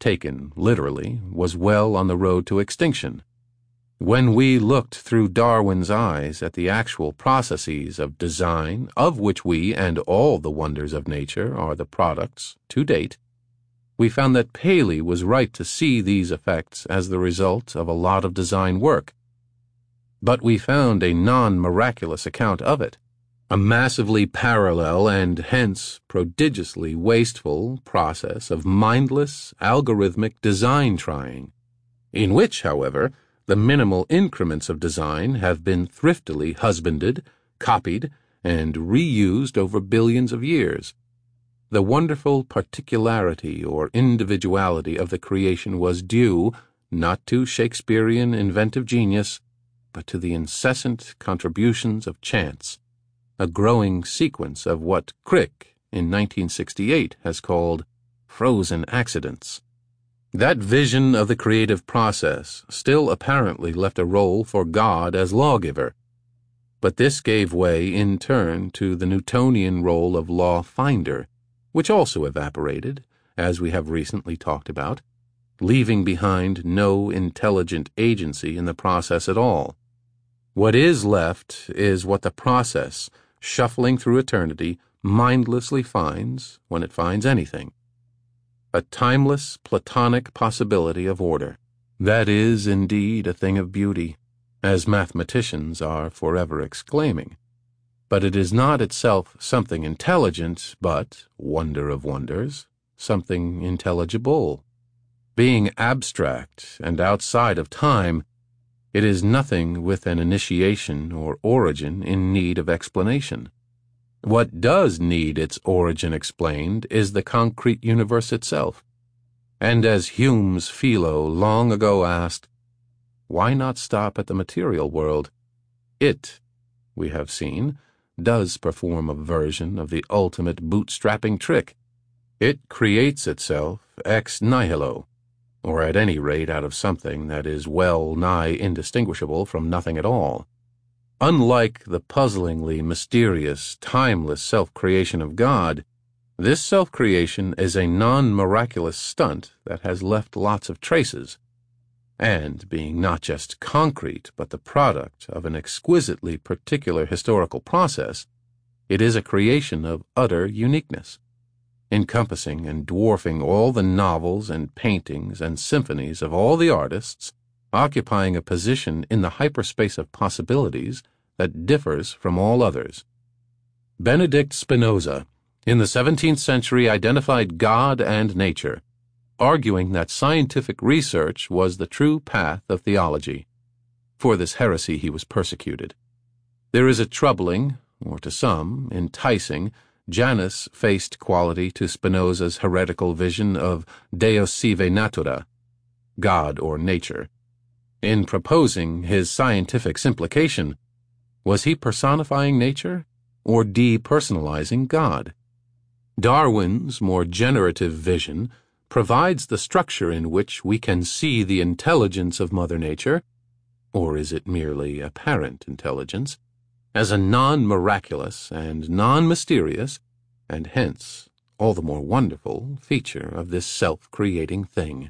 taken literally, was well on the road to extinction. When we looked through Darwin's eyes at the actual processes of design, of which we and all the wonders of nature are the products to date, we found that Paley was right to see these effects as the result of a lot of design work. But we found a non-miraculous account of it, a massively parallel and hence prodigiously wasteful process of mindless, algorithmic design trying, in which, however, the minimal increments of design have been thriftily husbanded, copied, and reused over billions of years. The wonderful particularity or individuality of the creation was due, not to Shakespearean inventive genius, but to the incessant contributions of chance, a growing sequence of what Crick in 1968 has called frozen accidents. That vision of the creative process still apparently left a role for God as lawgiver, but this gave way in turn to the Newtonian role of law finder, which also evaporated, as we have recently talked about, leaving behind no intelligent agency in the process at all. What is left is what the process, shuffling through eternity, mindlessly finds when it finds anything. A timeless, platonic possibility of order. That is indeed a thing of beauty, as mathematicians are forever exclaiming. But it is not itself something intelligent, but, wonder of wonders, something intelligible. Being abstract and outside of time, it is nothing with an initiation or origin in need of explanation. What does need its origin explained is the concrete universe itself. And as Hume's Philo long ago asked, why not stop at the material world? It, we have seen, does perform a version of the ultimate bootstrapping trick. It creates itself ex nihilo, or at any rate out of something that is well nigh indistinguishable from nothing at all. Unlike the puzzlingly mysterious, timeless self-creation of God, this self-creation is a non-miraculous stunt that has left lots of traces, and being not just concrete but the product of an exquisitely particular historical process, it is a creation of utter uniqueness, encompassing and dwarfing all the novels and paintings and symphonies of all the artists, occupying a position in the hyperspace of possibilities that differs from all others. Benedict Spinoza, in the 17th century, identified God and nature, arguing that scientific research was the true path of theology. For this heresy he was persecuted. There is a troubling, or to some, enticing, Janus-faced quality to Spinoza's heretical vision of Deus sive natura, God or nature. In proposing his scientific simplification, was he personifying nature or depersonalizing God? Darwin's more generative vision provides the structure in which we can see the intelligence of Mother Nature, or is it merely apparent intelligence, as a non-miraculous and non-mysterious, and hence all the more wonderful, feature of this self-creating thing.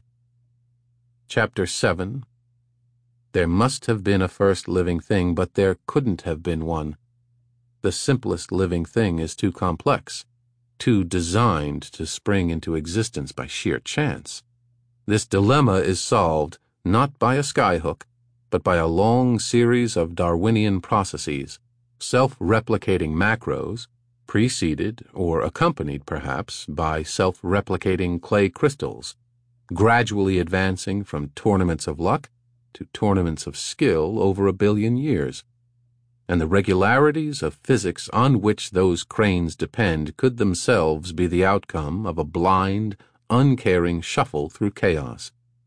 Chapter 7. There must have been a first living thing, but there couldn't have been one. The simplest living thing is too complex, too designed to spring into existence by sheer chance. This dilemma is solved not by a skyhook, but by a long series of Darwinian processes, self-replicating macros, preceded or accompanied perhaps by self-replicating clay crystals, gradually advancing from tournaments of luck to tournaments of skill over 1 billion years. And the regularities of physics on which those cranes depend could themselves be the outcome of a blind, uncaring shuffle through chaos.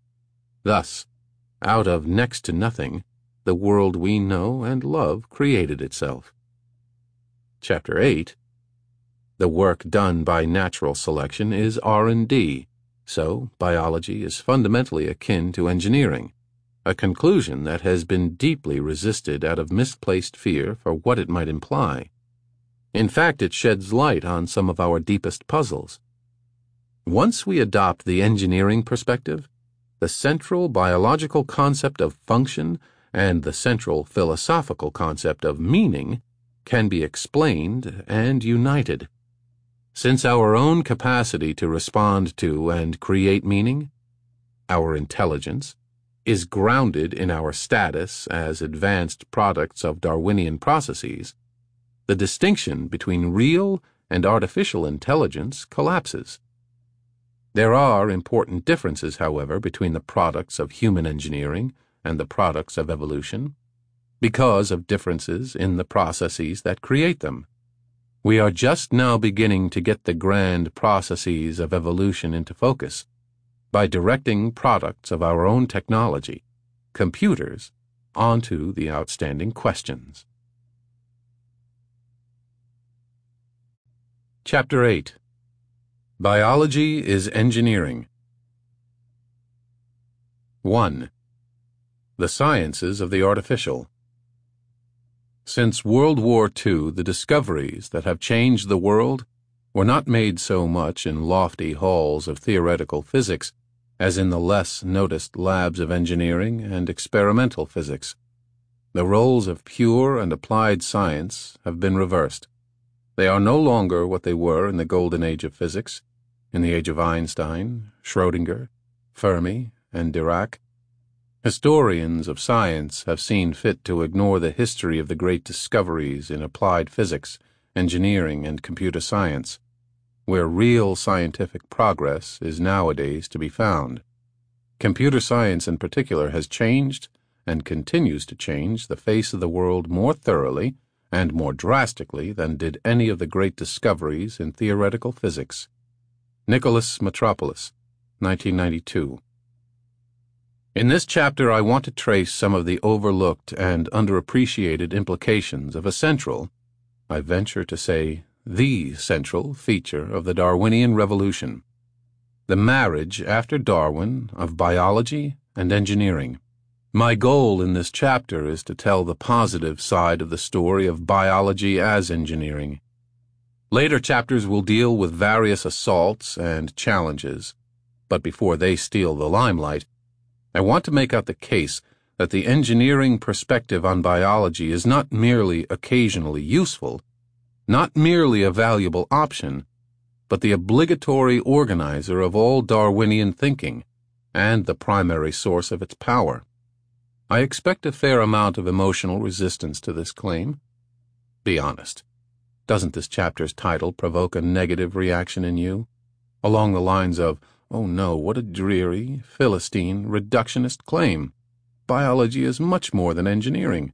Thus, out of next to nothing, the world we know and love created itself. Chapter 8. The work done by natural selection is R&D, so biology is fundamentally akin to engineering, a conclusion that has been deeply resisted out of misplaced fear for what it might imply. In fact, it sheds light on some of our deepest puzzles. Once we adopt the engineering perspective, the central biological concept of function and the central philosophical concept of meaning can be explained and united. Since our own capacity to respond to and create meaning, our intelligence, is grounded in our status as advanced products of Darwinian processes, the distinction between real and artificial intelligence collapses. There are important differences, however, between the products of human engineering and the products of evolution, because of differences in the processes that create them. We are just now beginning to get the grand processes of evolution into focus by directing products of our own technology, computers, onto the outstanding questions. Chapter 8. Biology is Engineering. 1. The Sciences of the Artificial. Since World War II, the discoveries that have changed the world were not made so much in lofty halls of theoretical physics as in the less noticed labs of engineering and experimental physics. The roles of pure and applied science have been reversed. They are no longer what they were in the golden age of physics, in the age of Einstein, Schrödinger, Fermi, and Dirac. Historians of science have seen fit to ignore the history of the great discoveries in applied physics, engineering, and computer science, where real scientific progress is nowadays to be found. Computer science in particular has changed and continues to change the face of the world more thoroughly and more drastically than did any of the great discoveries in theoretical physics. Nicholas Metropolis, 1992. In this chapter, I want to trace some of the overlooked and underappreciated implications of a central, I venture to say, the central feature of the Darwinian Revolution, the marriage after Darwin of biology and engineering. My goal in this chapter is to tell the positive side of the story of biology as engineering. Later chapters will deal with various assaults and challenges, but before they steal the limelight, I want to make out the case that the engineering perspective on biology is not merely occasionally useful, not merely a valuable option, but the obligatory organizer of all Darwinian thinking and the primary source of its power. I expect a fair amount of emotional resistance to this claim. Be honest. Doesn't this chapter's title provoke a negative reaction in you? Along the lines of, oh no, what a dreary, Philistine, reductionist claim. Biology is much more than engineering.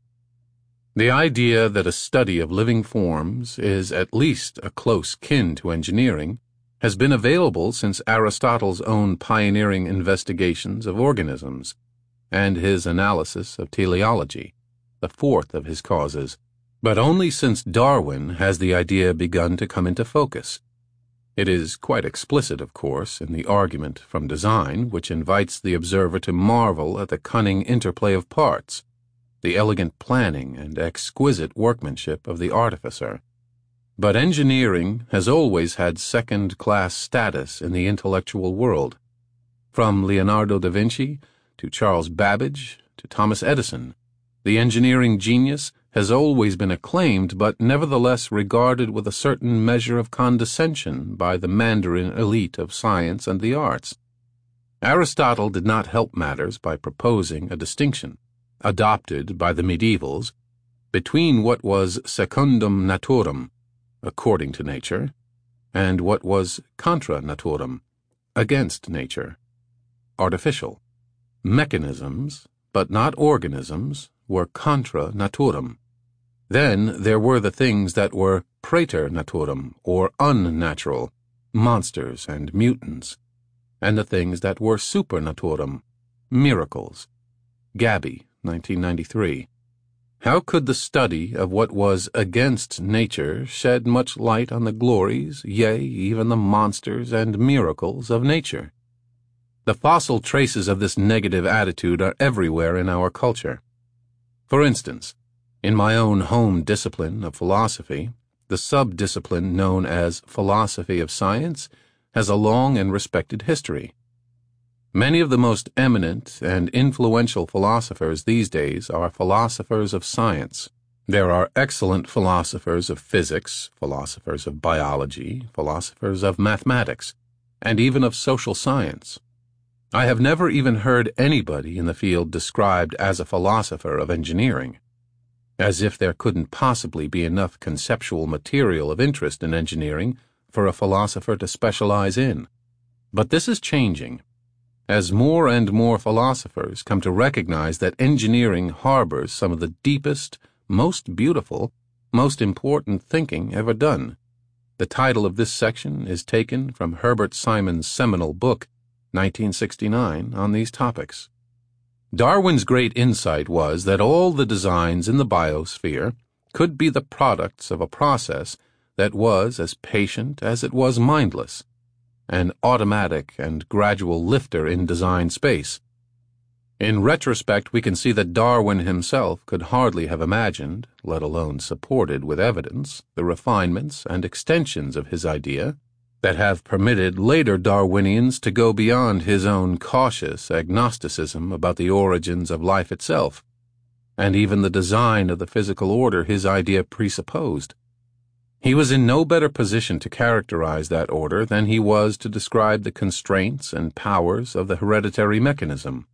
The idea that a study of living forms is at least a close kin to engineering has been available since Aristotle's own pioneering investigations of organisms and his analysis of teleology, the fourth of his causes. But only since Darwin has the idea begun to come into focus. It is quite explicit, of course, in the argument from design, which invites the observer to marvel at the cunning interplay of parts, the elegant planning and exquisite workmanship of the artificer. But engineering has always had second-class status in the intellectual world. From Leonardo da Vinci to Charles Babbage to Thomas Edison, the engineering genius has always been acclaimed but nevertheless regarded with a certain measure of condescension by the Mandarin elite of science and the arts. Aristotle did not help matters by proposing a distinction, adopted by the medievals, between what was secundum naturam, according to nature, and what was contra naturam, against nature, artificial. Mechanisms, but not organisms, were contra naturam. Then there were the things that were praeter naturam, or unnatural, monsters and mutants, and the things that were supernaturam, miracles. Gabby, 1993. How could the study of what was against nature shed much light on the glories, yea, even the monsters and miracles of nature? The fossil traces of this negative attitude are everywhere in our culture. For instance, in my own home discipline of philosophy, the sub-discipline known as philosophy of science, has a long and respected history. Many of the most eminent and influential philosophers these days are philosophers of science. There are excellent philosophers of physics, philosophers of biology, philosophers of mathematics, and even of social science. I have never even heard anybody in the field described as a philosopher of engineering, as if there couldn't possibly be enough conceptual material of interest in engineering for a philosopher to specialize in. But this is changing, as more and more philosophers come to recognize that engineering harbors some of the deepest, most beautiful, most important thinking ever done. The title of this section is taken from Herbert Simon's seminal book, 1969, on these topics. Darwin's great insight was that all the designs in the biosphere could be the products of a process that was as patient as it was mindless, an automatic and gradual lifter in design space. In retrospect, we can see that Darwin himself could hardly have imagined, let alone supported with evidence, the refinements and extensions of his idea that have permitted later Darwinians to go beyond his own cautious agnosticism about the origins of life itself, and even the design of the physical order his idea presupposed. He was in no better position to characterize that order than he was to describe the constraints and powers of the hereditary mechanism.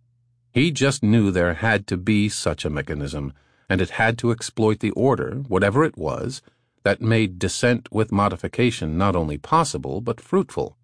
He just knew there had to be such a mechanism, and it had to exploit the order, whatever it was, that made descent with modification not only possible but fruitful.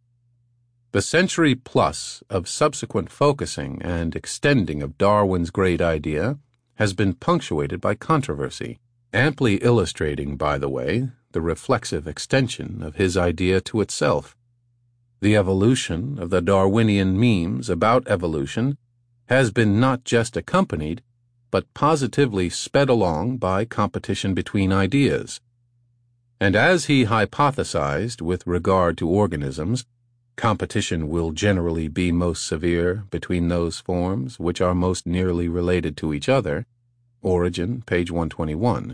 The century plus of subsequent focusing and extending of Darwin's great idea has been punctuated by controversy, amply illustrating, by the way, the reflexive extension of his idea to itself. The evolution of the Darwinian memes about evolution has been not just accompanied, but positively sped along by competition between ideas. And as he hypothesized with regard to organisms, competition will generally be most severe between those forms which are most nearly related to each other. Origin, page 121.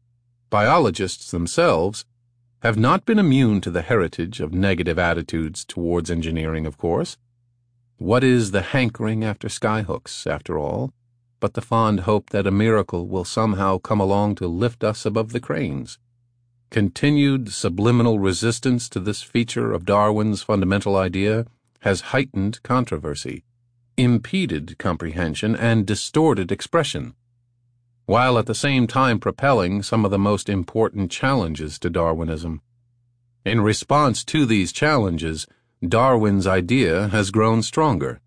Biologists themselves have not been immune to the heritage of negative attitudes towards engineering, of course. What is the hankering after skyhooks, after all, but the fond hope that a miracle will somehow come along to lift us above the cranes? Continued subliminal resistance to this feature of Darwin's fundamental idea has heightened controversy, impeded comprehension, and distorted expression, while at the same time propelling some of the most important challenges to Darwinism. In response to these challenges, Darwin's idea has grown stronger.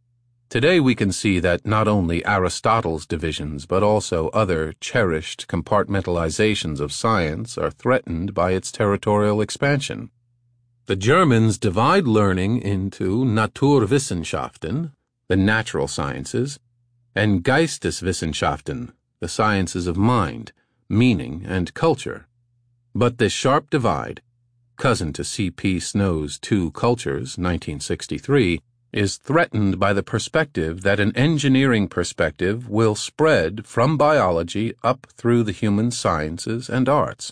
Today we can see that not only Aristotle's divisions but also other cherished compartmentalizations of science are threatened by its territorial expansion. The Germans divide learning into Naturwissenschaften, the natural sciences, and Geisteswissenschaften, the sciences of mind, meaning, and culture. But this sharp divide, cousin to C.P. Snow's Two Cultures, 1963, is threatened by the perspective that an engineering perspective will spread from biology up through the human sciences and arts.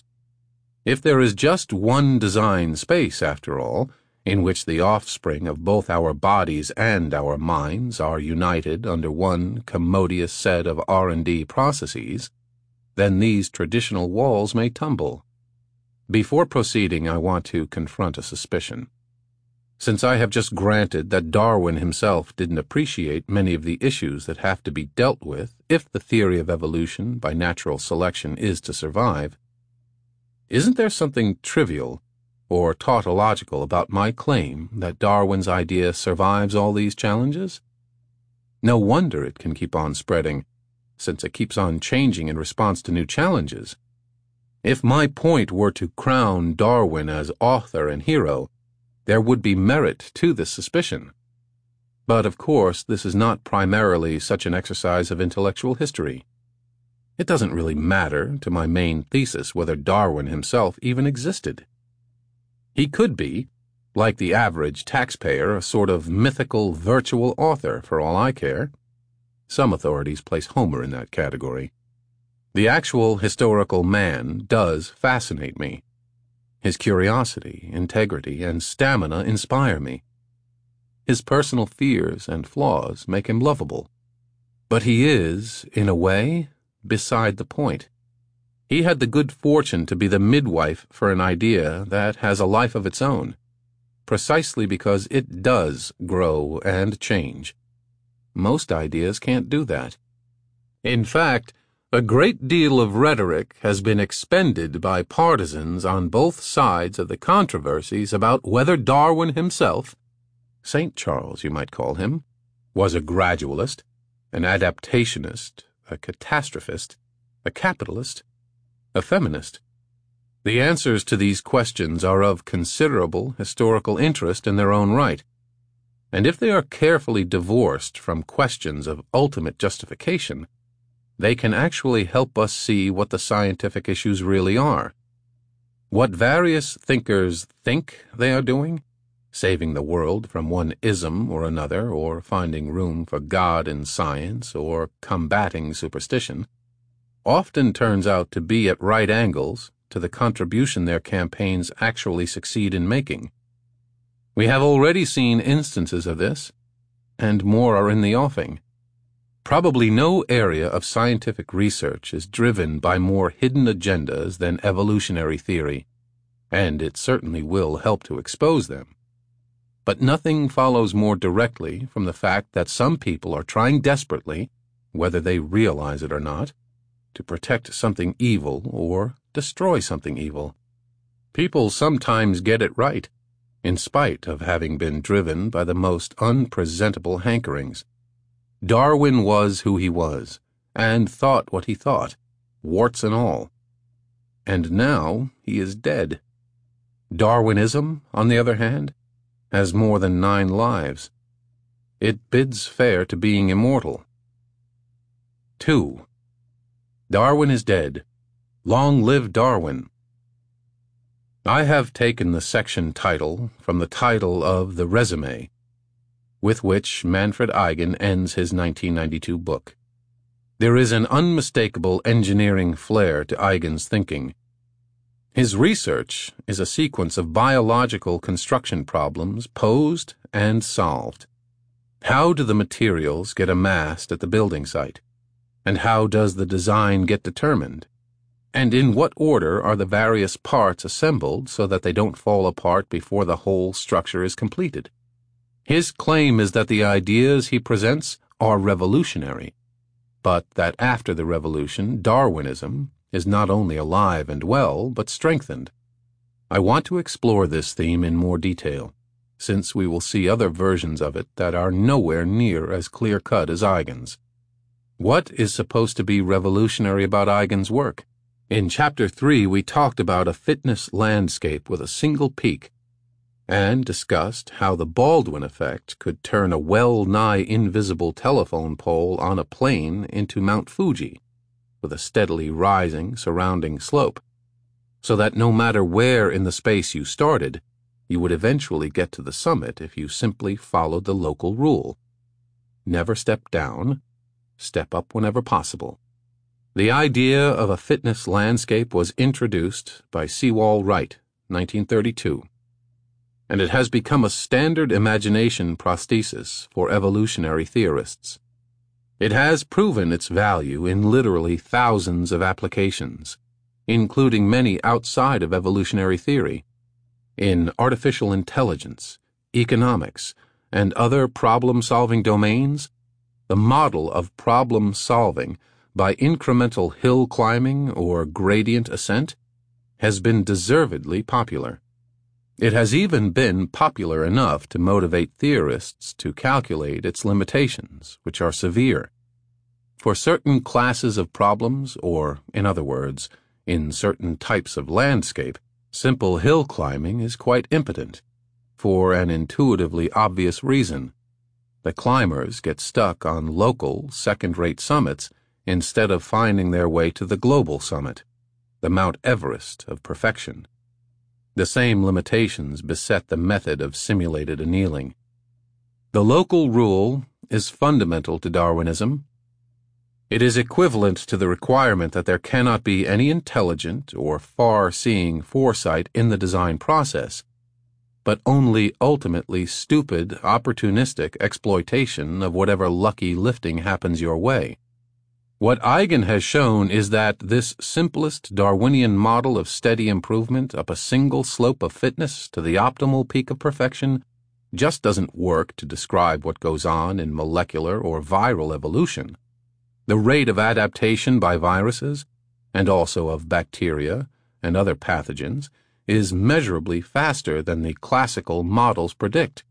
If there is just one design space, after all, in which the offspring of both our bodies and our minds are united under one commodious set of R&D processes, then these traditional walls may tumble. Before proceeding, I want to confront a suspicion. Since I have just granted that Darwin himself didn't appreciate many of the issues that have to be dealt with if the theory of evolution by natural selection is to survive, isn't there something trivial or tautological about my claim that Darwin's idea survives all these challenges? No wonder it can keep on spreading, since it keeps on changing in response to new challenges. If my point were to crown Darwin as author and hero, there would be merit to this suspicion. But, of course, this is not primarily such an exercise of intellectual history. It doesn't really matter to my main thesis whether Darwin himself even existed. He could be, like the average taxpayer, a sort of mythical virtual author for all I care. Some authorities place Homer in that category. The actual historical man does fascinate me. His curiosity, integrity, and stamina inspire me. His personal fears and flaws make him lovable. But he is, in a way, beside the point. He had the good fortune to be the midwife for an idea that has a life of its own, precisely because it does grow and change. Most ideas can't do that. In fact, a great deal of rhetoric has been expended by partisans on both sides of the controversies about whether Darwin himself, St. Charles you might call him, was a gradualist, an adaptationist, a catastrophist, a capitalist, a feminist. The answers to these questions are of considerable historical interest in their own right, and if they are carefully divorced from questions of ultimate justification, they can actually help us see what the scientific issues really are. What various thinkers think they are doing, saving the world from one ism or another, or finding room for God in science, or combating superstition, often turns out to be at right angles to the contribution their campaigns actually succeed in making. We have already seen instances of this, and more are in the offing. Probably no area of scientific research is driven by more hidden agendas than evolutionary theory, and it certainly will help to expose them. But nothing follows more directly from the fact that some people are trying desperately, whether they realize it or not, to protect something evil or destroy something evil. People sometimes get it right, in spite of having been driven by the most unpresentable hankerings. Darwin was who he was, and thought what he thought, warts and all. And now he is dead. Darwinism, on the other hand, has more than 9 lives. It bids fair to being immortal. 2. Darwin is dead. Long live Darwin. I have taken the section title from the title of the resume, with which Manfred Eigen ends his 1992 book. There is an unmistakable engineering flair to Eigen's thinking. His research is a sequence of biological construction problems posed and solved. How do the materials get amassed at the building site? And how does the design get determined? And in what order are the various parts assembled so that they don't fall apart before the whole structure is completed? His claim is that the ideas he presents are revolutionary, but that after the revolution, Darwinism is not only alive and well, but strengthened. I want to explore this theme in more detail, since we will see other versions of it that are nowhere near as clear-cut as Eigen's. What is supposed to be revolutionary about Eigen's work? In Chapter 3, we talked about a fitness landscape with a single peak, and discussed how the Baldwin effect could turn a well-nigh invisible telephone pole on a plane into Mount Fuji, with a steadily rising surrounding slope, so that no matter where in the space you started, you would eventually get to the summit if you simply followed the local rule. Never step down, step up whenever possible. The idea of a fitness landscape was introduced by Sewall Wright, 1932, and it has become a standard imagination prosthesis for evolutionary theorists. It has proven its value in literally thousands of applications, including many outside of evolutionary theory, in artificial intelligence, economics, and other problem-solving domains. The model of problem-solving by incremental hill climbing or gradient ascent has been deservedly popular. It has even been popular enough to motivate theorists to calculate its limitations, which are severe. For certain classes of problems, or, in other words, in certain types of landscape, simple hill climbing is quite impotent, for an intuitively obvious reason. The climbers get stuck on local, second-rate summits instead of finding their way to the global summit, the Mount Everest of perfection. The same limitations beset the method of simulated annealing. The local rule is fundamental to Darwinism. It is equivalent to the requirement that there cannot be any intelligent or far-seeing foresight in the design process, but only ultimately stupid, opportunistic exploitation of whatever lucky lifting happens your way. What Eigen has shown is that this simplest Darwinian model of steady improvement up a single slope of fitness to the optimal peak of perfection just doesn't work to describe what goes on in molecular or viral evolution. The rate of adaptation by viruses, and also of bacteria and other pathogens, is measurably faster than the classical models predict.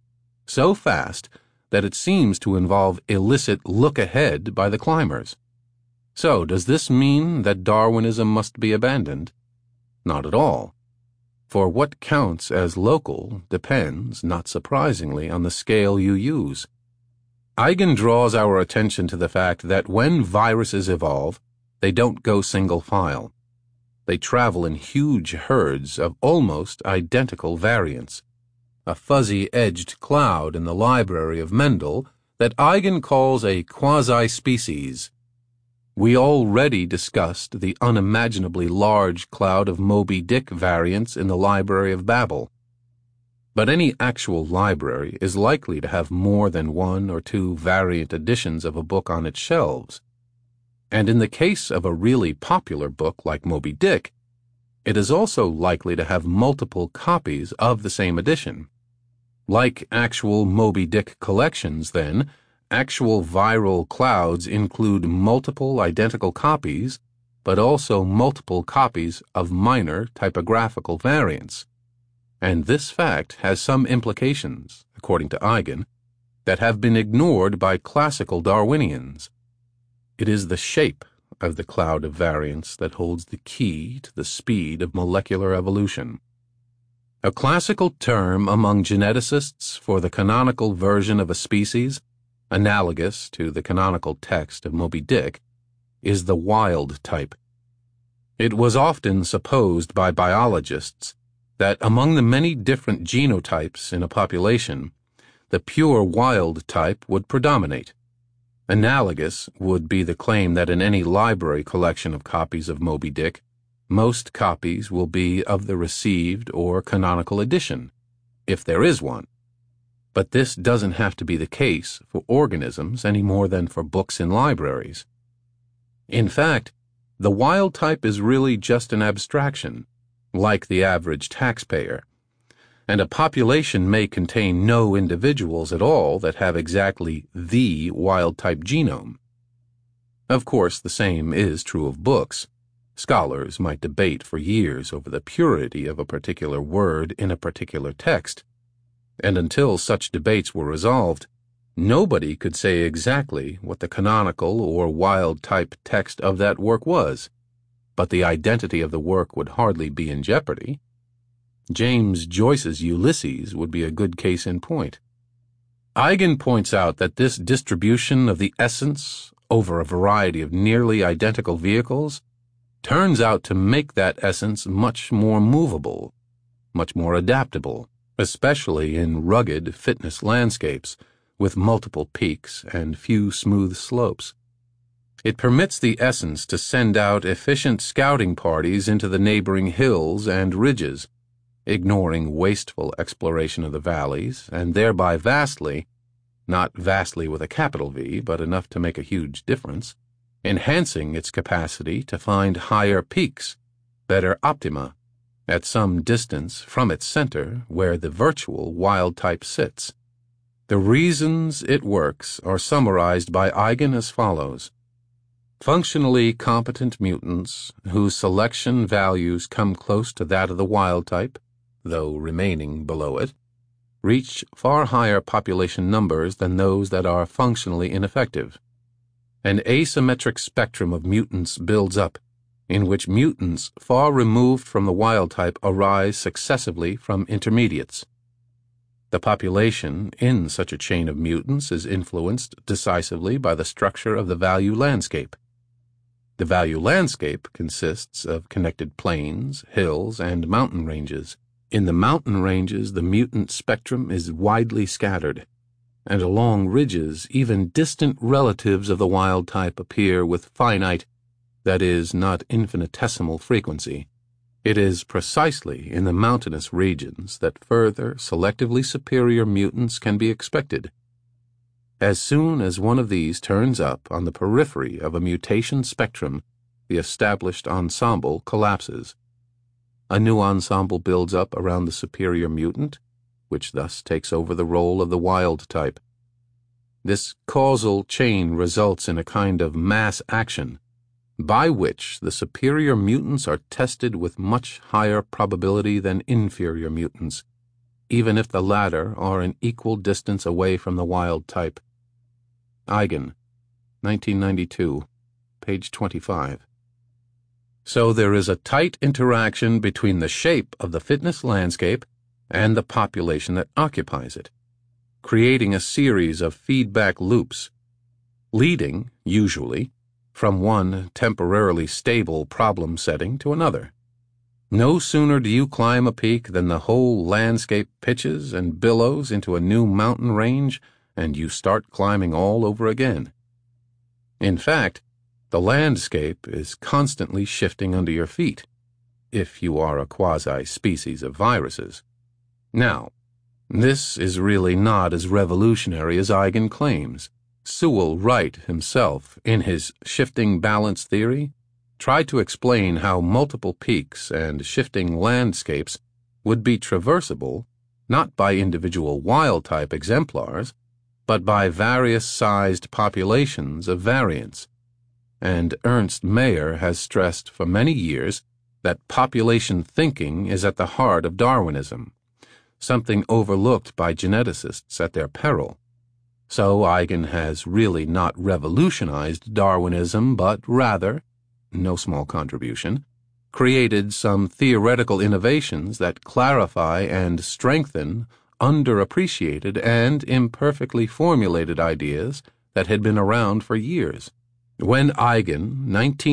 So fast that it seems to involve illicit look-ahead by the climbers. So, does this mean that Darwinism must be abandoned? Not at all. For what counts as local depends, not surprisingly, on the scale you use. Eigen draws our attention to the fact that when viruses evolve, they don't go single file. They travel in huge herds of almost identical variants, a fuzzy-edged cloud in the library of Mendel that Eigen calls a quasi-species. We already discussed the unimaginably large cloud of Moby Dick variants in the Library of Babel. But any actual library is likely to have more than one or two variant editions of a book on its shelves. And in the case of a really popular book like Moby Dick, it is also likely to have multiple copies of the same edition. Like actual Moby Dick collections, then, actual viral clouds include multiple identical copies, but also multiple copies of minor typographical variants. And this fact has some implications, according to Eigen, that have been ignored by classical Darwinians. It is the shape of the cloud of variants that holds the key to the speed of molecular evolution. A classical term among geneticists for the canonical version of a species, analogous to the canonical text of Moby Dick, is the wild type. It was often supposed by biologists that among the many different genotypes in a population, the pure wild type would predominate. Analogous would be the claim that in any library collection of copies of Moby Dick, most copies will be of the received or canonical edition, if there is one. But this doesn't have to be the case for organisms any more than for books in libraries. In fact, the wild type is really just an abstraction, like the average taxpayer, and a population may contain no individuals at all that have exactly the wild-type genome. Of course, the same is true of books. Scholars might debate for years over the purity of a particular word in a particular text, and until such debates were resolved, nobody could say exactly what the canonical or wild-type text of that work was. But the identity of the work would hardly be in jeopardy. James Joyce's Ulysses would be a good case in point. Eigen points out that this distribution of the essence over a variety of nearly identical vehicles turns out to make that essence much more movable, much more adaptable, especially in rugged fitness landscapes with multiple peaks and few smooth slopes. It permits the essence to send out efficient scouting parties into the neighboring hills and ridges, ignoring wasteful exploration of the valleys, and thereby vastly, not vastly with a capital V, but enough to make a huge difference, enhancing its capacity to find higher peaks, better optima, at some distance from its center where the virtual wild type sits. The reasons it works are summarized by Eigen as follows. Functionally competent mutants whose selection values come close to that of the wild type, though remaining below it, reach far higher population numbers than those that are functionally ineffective. An asymmetric spectrum of mutants builds up, in which mutants far removed from the wild type arise successively from intermediates. The population in such a chain of mutants is influenced decisively by the structure of the value landscape. The value landscape consists of connected plains, hills, and mountain ranges. In the mountain ranges, the mutant spectrum is widely scattered. and along ridges even distant relatives of the wild type appear with finite, that is, not infinitesimal frequency. It is precisely in the mountainous regions that further, selectively superior mutants can be expected. As soon as one of these turns up on the periphery of a mutation spectrum, the established ensemble collapses. A new ensemble builds up around the superior mutant, which thus takes over the role of the wild type. This causal chain results in a kind of mass action, by which the superior mutants are tested with much higher probability than inferior mutants, even if the latter are an equal distance away from the wild type. Eigen, 1992, page 25. So there is a tight interaction between the shape of the fitness landscape and the population that occupies it, creating a series of feedback loops, leading, usually, from one temporarily stable problem setting to another. No sooner do you climb a peak than the whole landscape pitches and billows into a new mountain range, and you start climbing all over again. In fact, the landscape is constantly shifting under your feet, if you are a quasi-species of viruses. Now, this is really not as revolutionary as Eigen claims. Sewell Wright himself, in his shifting balance theory, tried to explain how multiple peaks and shifting landscapes would be traversable not by individual wild-type exemplars, but by various-sized populations of variants. And Ernst Mayr has stressed for many years that population thinking is at the heart of Darwinism, something overlooked by geneticists at their peril. So Eigen has really not revolutionized Darwinism, but rather, no small contribution, created some theoretical innovations that clarify and strengthen underappreciated and imperfectly formulated ideas that had been around for years. When Eigen,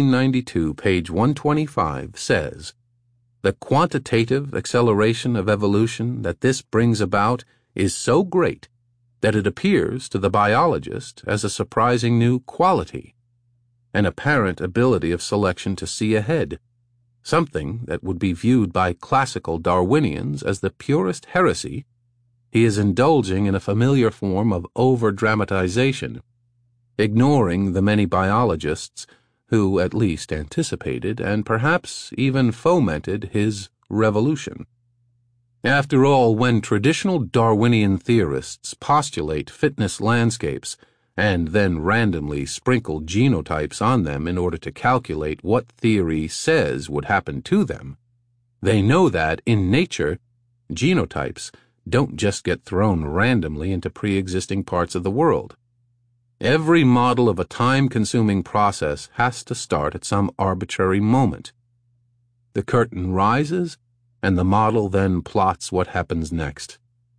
1992, page 125, says, "The quantitative acceleration of evolution that this brings about is so great that it appears to the biologist as a surprising new quality, an apparent ability of selection to see ahead, something that would be viewed by classical Darwinians as the purest heresy. He is indulging in a familiar form of over-dramatization, ignoring the many biologists who at least anticipated and perhaps even fomented his revolution." After all, when traditional Darwinian theorists postulate fitness landscapes and then randomly sprinkle genotypes on them in order to calculate what theory says would happen to them, they know that, in nature, genotypes don't just get thrown randomly into pre-existing parts of the world. Every model of a time-consuming process has to start at some arbitrary moment. The curtain rises, and the model then plots what happens next.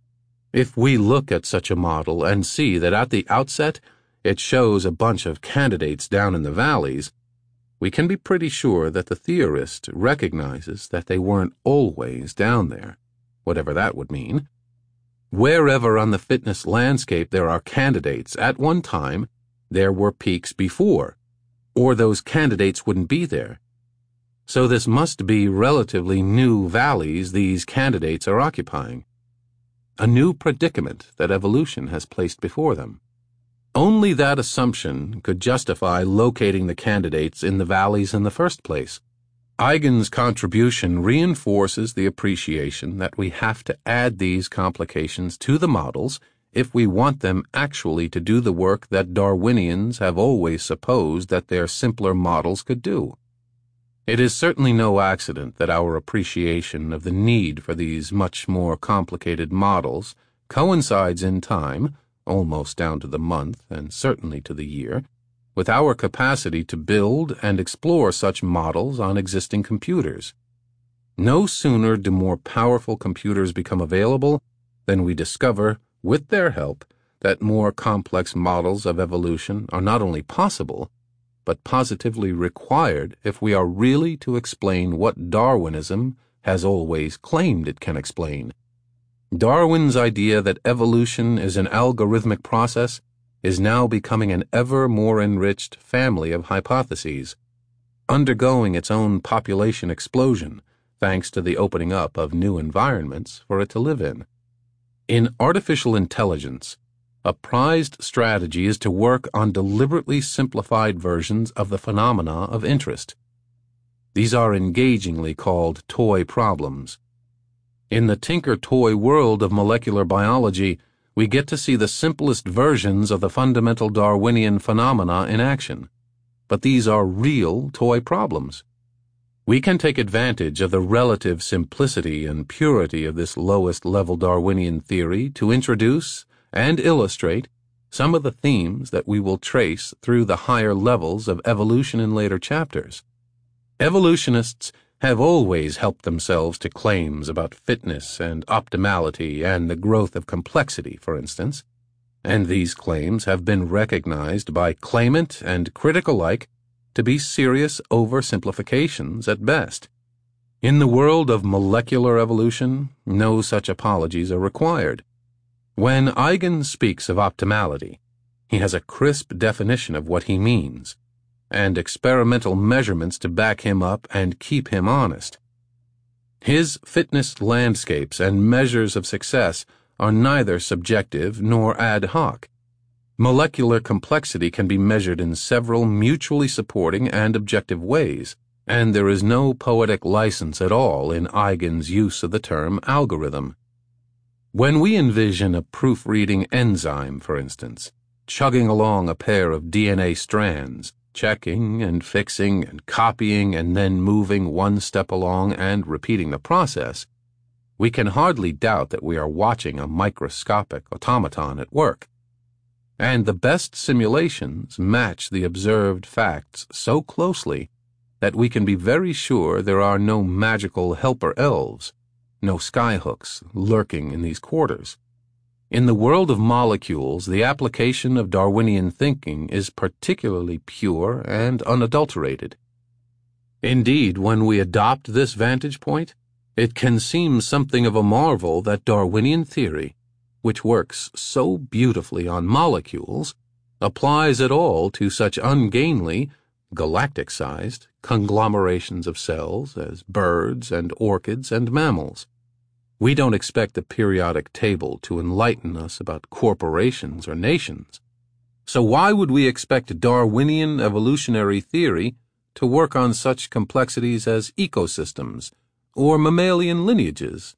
If we look at such a model and see that at the outset it shows a bunch of candidates down in the valleys, we can be pretty sure that the theorist recognizes that they weren't always down there, whatever that would mean. Wherever on the fitness landscape there are candidates at one time, there were peaks before, or those candidates wouldn't be there. So this must be relatively new valleys these candidates are occupying, a new predicament that evolution has placed before them. Only that assumption could justify locating the candidates in the valleys in the first place. Eigen's contribution reinforces the appreciation that we have to add these complications to the models if we want them actually to do the work that Darwinians have always supposed that their simpler models could do. It is certainly no accident that our appreciation of the need for these much more complicated models coincides in time, almost down to the month and certainly to the year, with our capacity to build and explore such models on existing computers. No sooner do more powerful computers become available than we discover, with their help, that more complex models of evolution are not only possible, but positively required if we are really to explain what Darwinism has always claimed it can explain. Darwin's idea that evolution is an algorithmic process is now becoming an ever more enriched family of hypotheses, undergoing its own population explosion thanks to the opening up of new environments for it to live in. In artificial intelligence, a prized strategy is to work on deliberately simplified versions of the phenomena of interest. These are engagingly called toy problems. In the tinker-toy world of molecular biology, we get to see the simplest versions of the fundamental Darwinian phenomena in action. But these are real toy problems. We can take advantage of the relative simplicity and purity of this lowest-level Darwinian theory to introduce and illustrate some of the themes that we will trace through the higher levels of evolution in later chapters. Evolutionists have always helped themselves to claims about fitness and optimality and the growth of complexity, for instance, and these claims have been recognized by claimant and critic alike to be serious oversimplifications at best. In the world of molecular evolution, no such apologies are required. When Eigen speaks of optimality, he has a crisp definition of what he means, and experimental measurements to back him up and keep him honest. His fitness landscapes and measures of success are neither subjective nor ad hoc. Molecular complexity can be measured in several mutually supporting and objective ways, and there is no poetic license at all in Eigen's use of the term algorithm. When we envision a proofreading enzyme, for instance, chugging along a pair of DNA strands, checking and fixing and copying and then moving one step along and repeating the process, we can hardly doubt that we are watching a microscopic automaton at work. And the best simulations match the observed facts so closely that we can be very sure there are no magical helper elves, no skyhooks lurking in these quarters. In the world of molecules, the application of Darwinian thinking is particularly pure and unadulterated. Indeed, when we adopt this vantage point, it can seem something of a marvel that Darwinian theory, which works so beautifully on molecules, applies at all to such ungainly, galactic-sized conglomerations of cells as birds and orchids and mammals. We don't expect the periodic table to enlighten us about corporations or nations. So why would we expect Darwinian evolutionary theory to work on such complexities as ecosystems or mammalian lineages?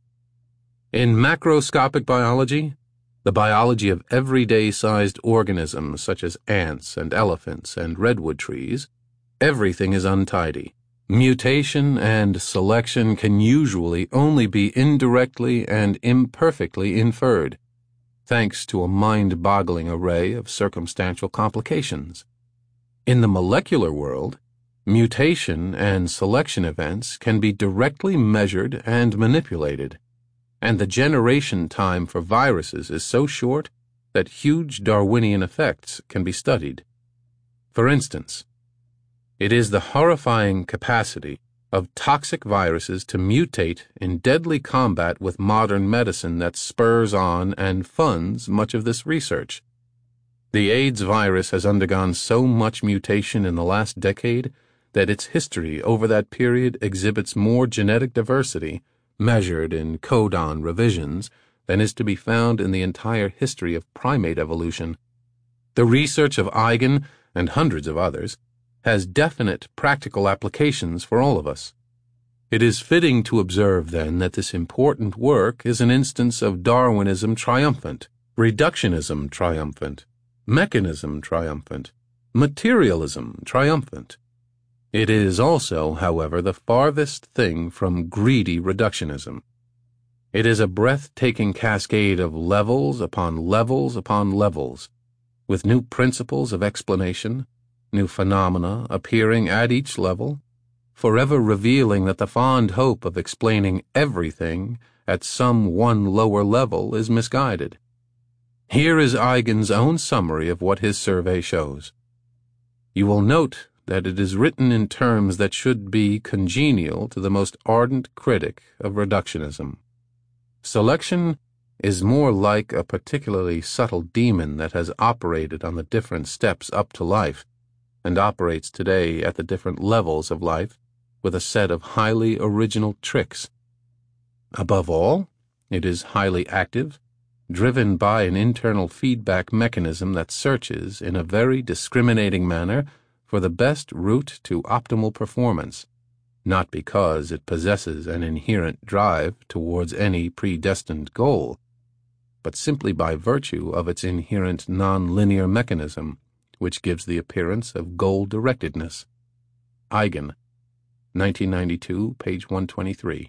In macroscopic biology, the biology of everyday-sized organisms such as ants and elephants and redwood trees, everything is untidy. Mutation and selection can usually only be indirectly and imperfectly inferred, thanks to a mind-boggling array of circumstantial complications. In the molecular world, mutation and selection events can be directly measured and manipulated, and the generation time for viruses is so short that huge Darwinian effects can be studied. For instance, it is the horrifying capacity of toxic viruses to mutate in deadly combat with modern medicine that spurs on and funds much of this research. The AIDS virus has undergone so much mutation in the last decade that its history over that period exhibits more genetic diversity, measured in codon revisions, than is to be found in the entire history of primate evolution. The research of Eigen and hundreds of others has definite practical applications for all of us. It is fitting to observe, then, that this important work is an instance of Darwinism triumphant, reductionism triumphant, mechanism triumphant, materialism triumphant. It is also, however, the farthest thing from greedy reductionism. It is a breathtaking cascade of levels upon levels upon levels, with new principles of explanation, new phenomena appearing at each level, forever revealing that the fond hope of explaining everything at some one lower level is misguided. Here is Eigen's own summary of what his survey shows. You will note that it is written in terms that should be congenial to the most ardent critic of reductionism. Selection is more like a particularly subtle demon that has operated on the different steps up to life, and operates today at the different levels of life with a set of highly original tricks. Above all, it is highly active, driven by an internal feedback mechanism that searches in a very discriminating manner for the best route to optimal performance, not because it possesses an inherent drive towards any predestined goal, but simply by virtue of its inherent non-linear mechanism, which gives the appearance of goal-directedness. Eigen, 1992, page 123.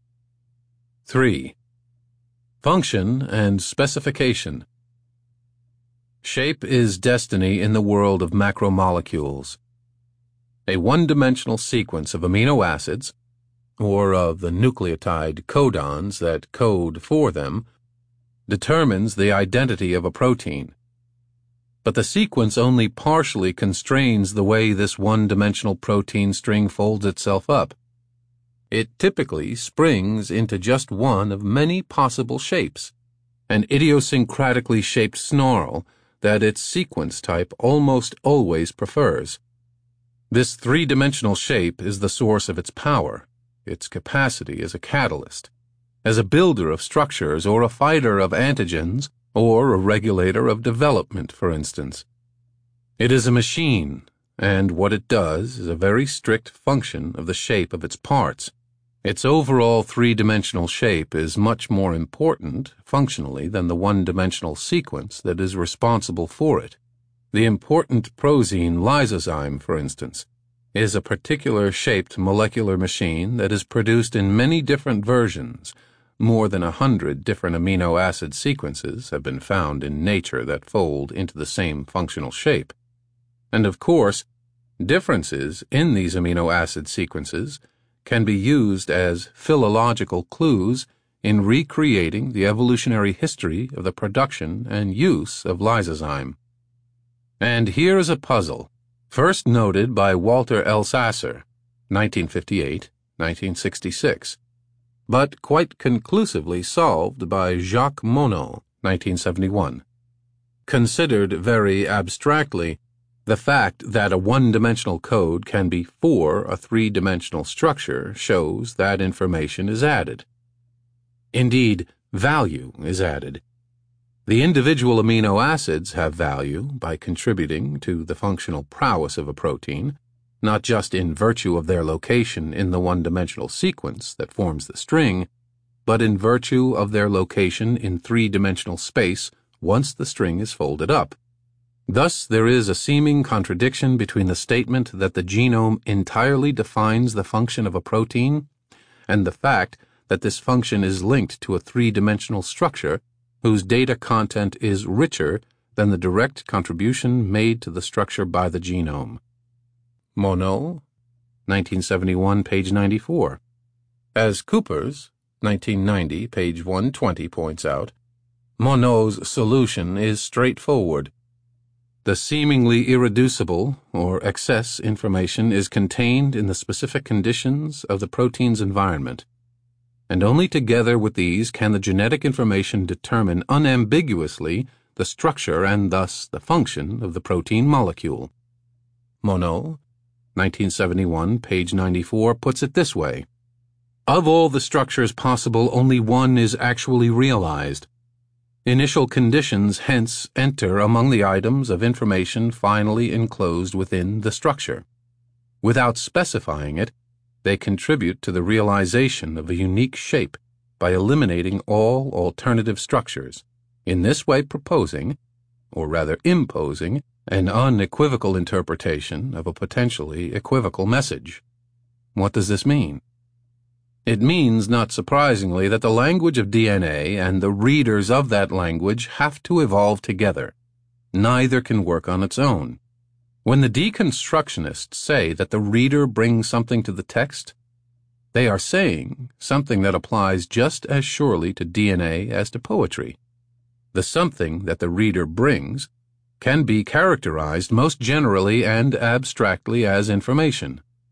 3. Function and specification. Shape is destiny in the world of macromolecules. A one-dimensional sequence of amino acids, or of the nucleotide codons that code for them, determines the identity of a protein. But the sequence only partially constrains the way this one-dimensional protein string folds itself up. It typically springs into just one of many possible shapes, an idiosyncratically shaped snarl that its sequence type almost always prefers. This three-dimensional shape is the source of its power, its capacity as a catalyst, as a builder of structures or a fighter of antigens or a regulator of development, for instance. It is a machine, and what it does is a very strict function of the shape of its parts. Its overall three-dimensional shape is much more important, functionally, than the one-dimensional sequence that is responsible for it. The important prosine lysozyme, for instance, is a particular shaped molecular machine that is produced in many different versions. More than 100 different amino acid sequences have been found in nature that fold into the same functional shape. And of course, differences in these amino acid sequences can be used as philological clues in recreating the evolutionary history of the production and use of lysozyme. And here is a puzzle, first noted by Walter Elsasser, 1958-1966, but quite conclusively solved by Jacques Monod, 1971. Considered very abstractly, the fact that a one-dimensional code can be for a three-dimensional structure shows that information is added. Indeed, value is added. The individual amino acids have value by contributing to the functional prowess of a protein, not just in virtue of their location in the one-dimensional sequence that forms the string, but in virtue of their location in three-dimensional space once the string is folded up. Thus, there is a seeming contradiction between the statement that the genome entirely defines the function of a protein and the fact that this function is linked to a three-dimensional structure whose data content is richer than the direct contribution made to the structure by the genome. Monod, 1971, page 94. As Coopers, 1990, page 120 points out, Monod's solution is straightforward. The seemingly irreducible or excess information is contained in the specific conditions of the protein's environment, and only together with these can the genetic information determine unambiguously the structure and thus the function of the protein molecule. Monod, 1971, page 94, puts it this way: of all the structures possible, only one is actually realized. Initial conditions hence enter among the items of information finally enclosed within the structure. Without specifying it, they contribute to the realization of a unique shape by eliminating all alternative structures, in this way proposing, or rather imposing, an unequivocal interpretation of a potentially equivocal message. What does this mean? It means, not surprisingly, that the language of DNA and the readers of that language have to evolve together. Neither can work on its own. When the deconstructionists say that the reader brings something to the text, they are saying something that applies just as surely to DNA as to poetry. The something that the reader brings can be characterized most generally and abstractly as information.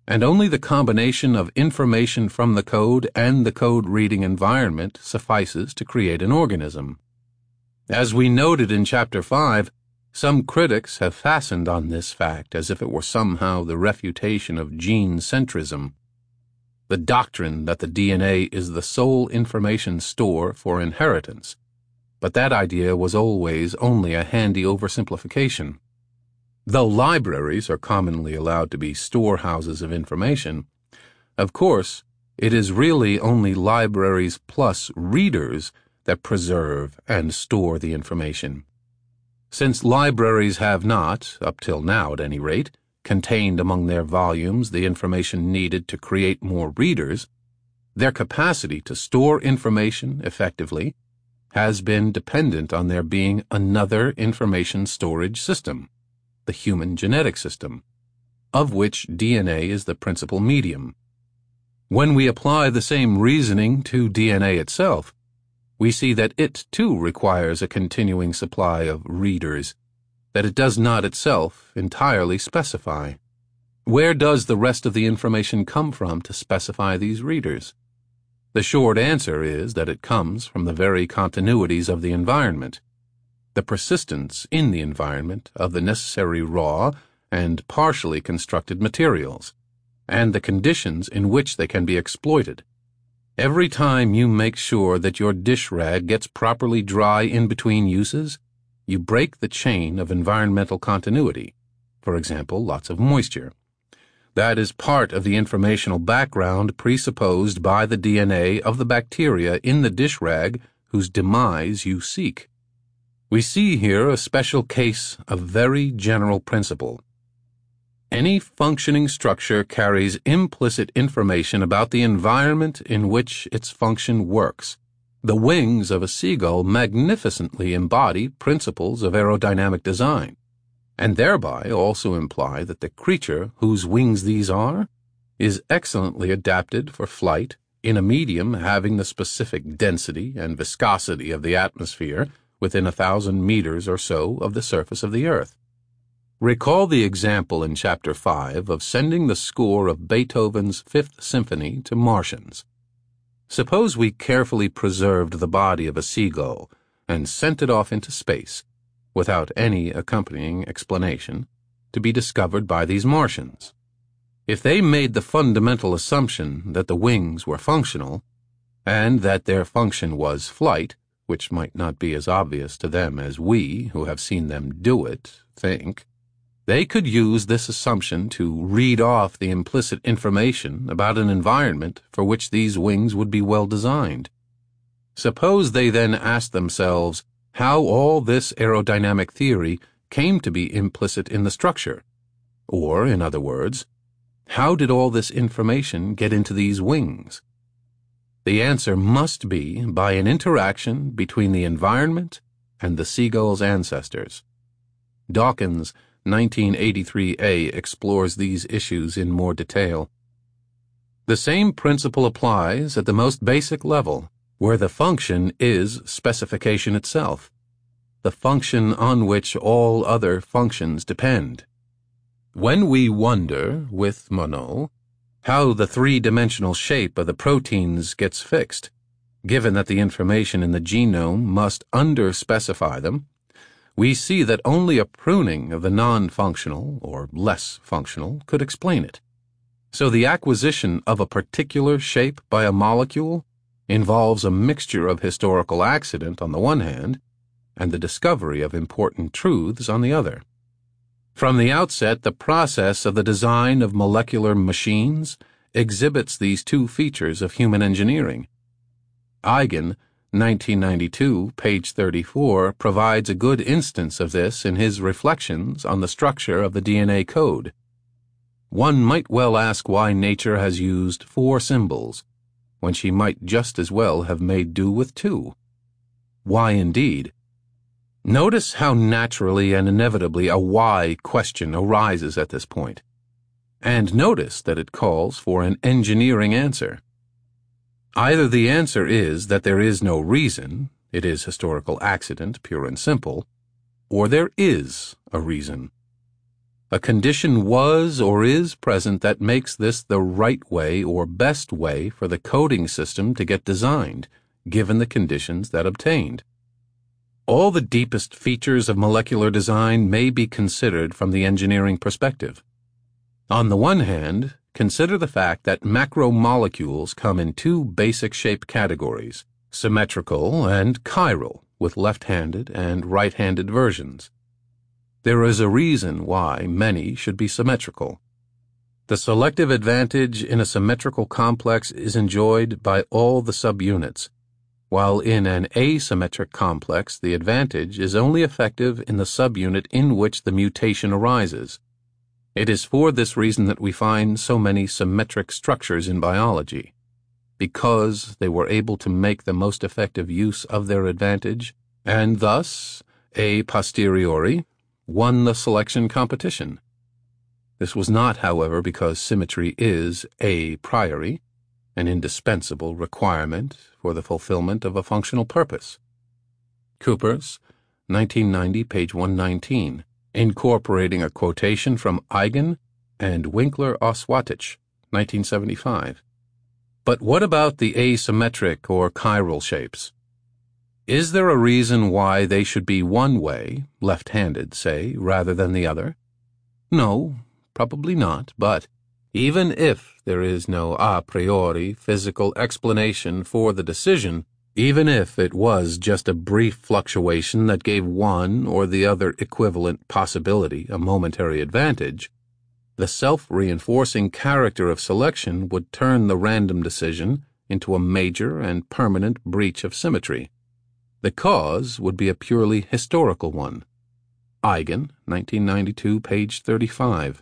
and only the combination of information from the code and the code-reading environment suffices to create an organism. As we noted in Chapter 5, some critics have fastened on this fact as if it were somehow the refutation of gene centrism, the doctrine that the DNA is the sole information store for inheritance. But that idea was always only a handy oversimplification. Though libraries are commonly allowed to be storehouses of information, of course, it is really only libraries plus readers that preserve and store the information. Since libraries have not, up till now at any rate, contained among their volumes the information needed to create more readers, their capacity to store information effectively has been dependent on there being another information storage system, the human genetic system, of which DNA is the principal medium. When we apply the same reasoning to DNA itself, we see that it too requires a continuing supply of readers that it does not itself entirely specify. Where does the rest of the information come from to specify these readers? The short answer is that it comes from the very continuities of the environment, the persistence in the environment of the necessary raw and partially constructed materials, and the conditions in which they can be exploited. Every time you make sure that your dish rag gets properly dry in between uses, you break the chain of environmental continuity, for example, lots of moisture. That is part of the informational background presupposed by the DNA of the bacteria in the dish rag whose demise you seek. We see here a special case of very general principle. Any functioning structure carries implicit information about the environment in which its function works. The wings of a seagull magnificently embody principles of aerodynamic design, and thereby also imply that the creature whose wings these are is excellently adapted for flight in a medium having the specific density and viscosity of the atmosphere within 1,000 meters or so of the surface of the earth. Recall the example in Chapter 5 of sending the score of Beethoven's Fifth Symphony to Martians. Suppose we carefully preserved the body of a seagull and sent it off into space, without any accompanying explanation, to be discovered by these Martians. If they made the fundamental assumption that the wings were functional, and that their function was flight, which might not be as obvious to them as we, who have seen them do it, think, they could use this assumption to read off the implicit information about an environment for which these wings would be well designed. Suppose they then asked themselves how all this aerodynamic theory came to be implicit in the structure, or, in other words, how did all this information get into these wings? The answer must be by an interaction between the environment and the seagull's ancestors. Dawkins' 1983a explores these issues in more detail. The same principle applies at the most basic level, where the function is specification itself, the function on which all other functions depend. When we wonder, with Monod, how the three-dimensional shape of the proteins gets fixed, given that the information in the genome must under-specify them, we see that only a pruning of the non-functional, or less functional, could explain it. So the acquisition of a particular shape by a molecule involves a mixture of historical accident on the one hand, and the discovery of important truths on the other. From the outset, the process of the design of molecular machines exhibits these two features of human engineering. Eigen, 1992, page 34, provides a good instance of this in his reflections on the structure of the DNA code. One might well ask why nature has used 4 symbols, when she might just as well have made do with 2. Why indeed? Notice how naturally and inevitably a why question arises at this point. And notice that it calls for an engineering answer. Either the answer is that there is no reason, it is historical accident, pure and simple, or there is a reason. A condition was or is present that makes this the right way or best way for the coding system to get designed, given the conditions that obtained. All the deepest features of molecular design may be considered from the engineering perspective. On the one hand, consider the fact that macromolecules come in two basic shape categories, symmetrical and chiral, with left-handed and right-handed versions. There is a reason why many should be symmetrical. The selective advantage in a symmetrical complex is enjoyed by all the subunits, while in an asymmetric complex the advantage is only effective in the subunit in which the mutation arises. It is for this reason that we find so many symmetric structures in biology, because they were able to make the most effective use of their advantage, and thus, a posteriori, won the selection competition. This was not, however, because symmetry is a priori, an indispensable requirement for the fulfillment of a functional purpose. Coopers, 1990, page 119, incorporating a quotation from Eigen and Winkler-Oswatich, 1975. But what about the asymmetric or chiral shapes? Is there a reason why they should be one way, left-handed, say, rather than the other? No, probably not, but even if there is no a priori physical explanation for the decision, even if it was just a brief fluctuation that gave one or the other equivalent possibility a momentary advantage, the self-reinforcing character of selection would turn the random decision into a major and permanent breach of symmetry. The cause would be a purely historical one. Eigen, 1992, page 35.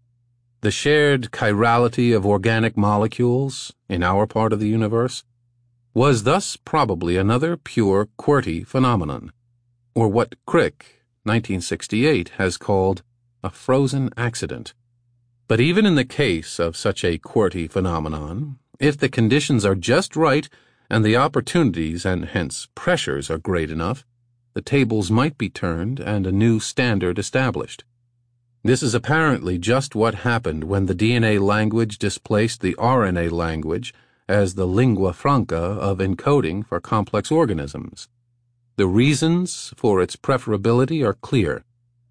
The shared chirality of organic molecules, in our part of the universe, was thus probably another pure QWERTY phenomenon, or what Crick, 1968, has called a frozen accident. But even in the case of such a QWERTY phenomenon, if the conditions are just right and the opportunities and hence pressures are great enough, the tables might be turned and a new standard established. This is apparently just what happened when the DNA language displaced the RNA language as the lingua franca of encoding for complex organisms. The reasons for its preferability are clear.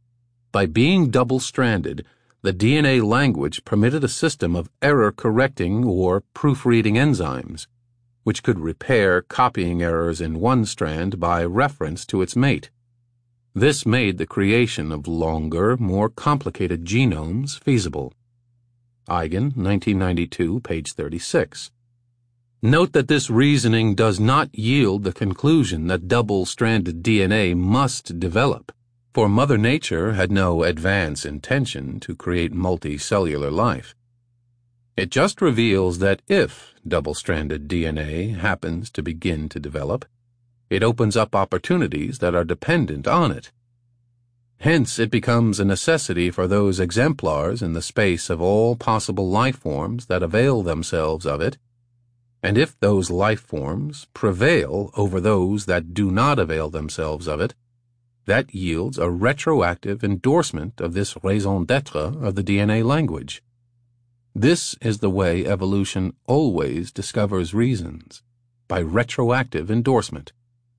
By being double-stranded, the DNA language permitted a system of error-correcting or proofreading enzymes, which could repair copying errors in one strand by reference to its mate. This made the creation of longer, more complicated genomes feasible. Eigen, 1992, page 36. Note that this reasoning does not yield the conclusion that double-stranded DNA must develop, for Mother Nature had no advance intention to create multicellular life. It just reveals that if double-stranded DNA happens to begin to develop, it opens up opportunities that are dependent on it. Hence, it becomes a necessity for those exemplars in the space of all possible life forms that avail themselves of it, and if those life forms prevail over those that do not avail themselves of it, that yields a retroactive endorsement of this raison d'être of the DNA language. This is the way evolution always discovers reasons, by retroactive endorsement.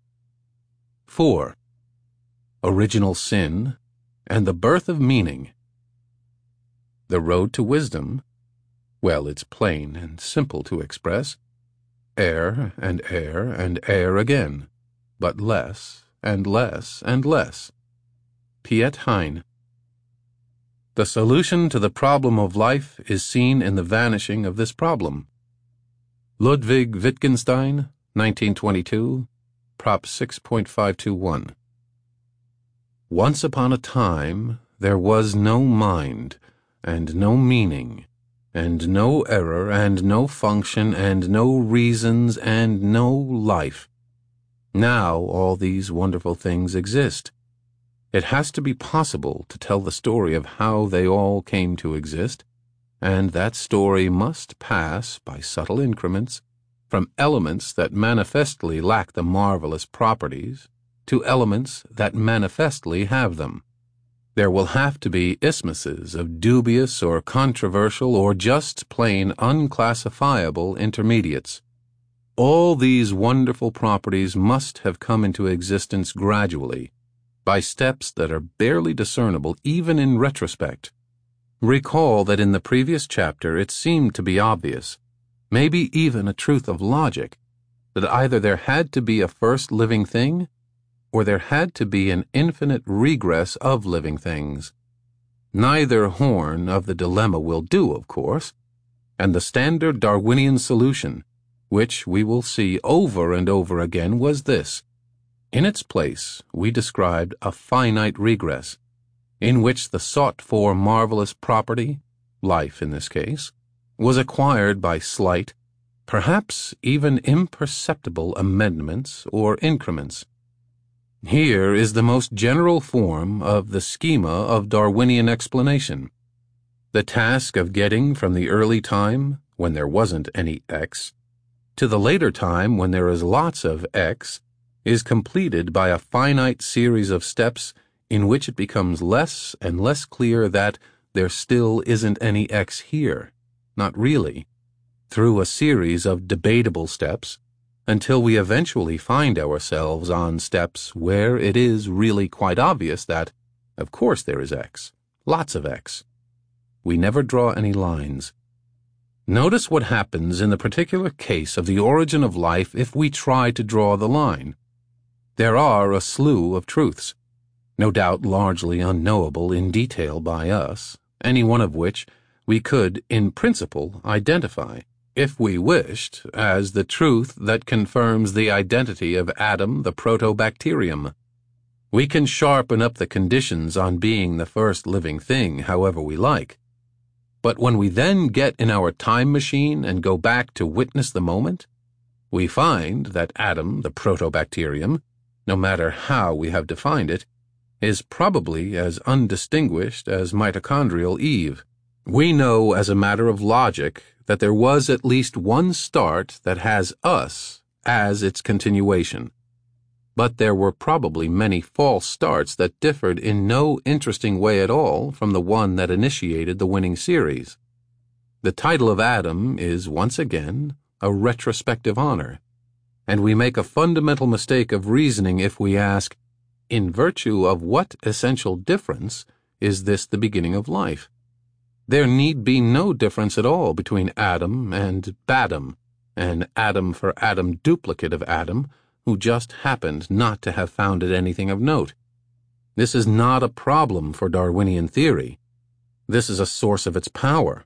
4. Original sin and the birth of meaning. The road to wisdom, well, it's plain and simple to express. Err and err and err again, but less and less and less. Piet Hein. The solution to the problem of life is seen in the vanishing of this problem. Ludwig Wittgenstein, 1922, Prop 6.521. Once upon a time there was no mind, and no meaning, and no error, and no function, and no reasons, and no life. Now all these wonderful things exist. It has to be possible to tell the story of how they all came to exist, and that story must pass, by subtle increments, from elements that manifestly lack the marvelous properties to elements that manifestly have them. There will have to be isthmuses of dubious or controversial or just plain unclassifiable intermediates. All these wonderful properties must have come into existence gradually, by steps that are barely discernible even in retrospect. Recall that in the previous chapter it seemed to be obvious, maybe even a truth of logic, that either there had to be a first living thing, or there had to be an infinite regress of living things. Neither horn of the dilemma will do, of course, and the standard Darwinian solution, which we will see over and over again, was this. In its place, we described a finite regress, in which the sought-for marvelous property, life in this case, was acquired by slight, perhaps even imperceptible amendments or increments. Here is the most general form of the schema of Darwinian explanation. The task of getting from the early time, when there wasn't any X, to the later time when there is lots of X, is completed by a finite series of steps in which it becomes less and less clear that there still isn't any X here, not really, through a series of debatable steps, until we eventually find ourselves on steps where it is really quite obvious that, of course there is X, lots of X. We never draw any lines. Notice what happens in the particular case of the origin of life if we try to draw the line. There are a slew of truths, no doubt largely unknowable in detail by us, any one of which we could, in principle, identify, if we wished, as the truth that confirms the identity of Adam the Proto-Bacterium. We can sharpen up the conditions on being the first living thing however we like. But when we then get in our time machine and go back to witness the moment, we find that Adam the Proto-Bacterium, no matter how we have defined it, is probably as undistinguished as mitochondrial Eve. We know as a matter of logic that there was at least one start that has us as its continuation. But there were probably many false starts that differed in no interesting way at all from the one that initiated the winning series. The title of Adam is, once again, a retrospective honor, and we make a fundamental mistake of reasoning if we ask, in virtue of what essential difference is this the beginning of life? There need be no difference at all between Adam and Badam, an Adam for Adam duplicate of Adam, who just happened not to have founded anything of note. This is not a problem for Darwinian theory. This is a source of its power.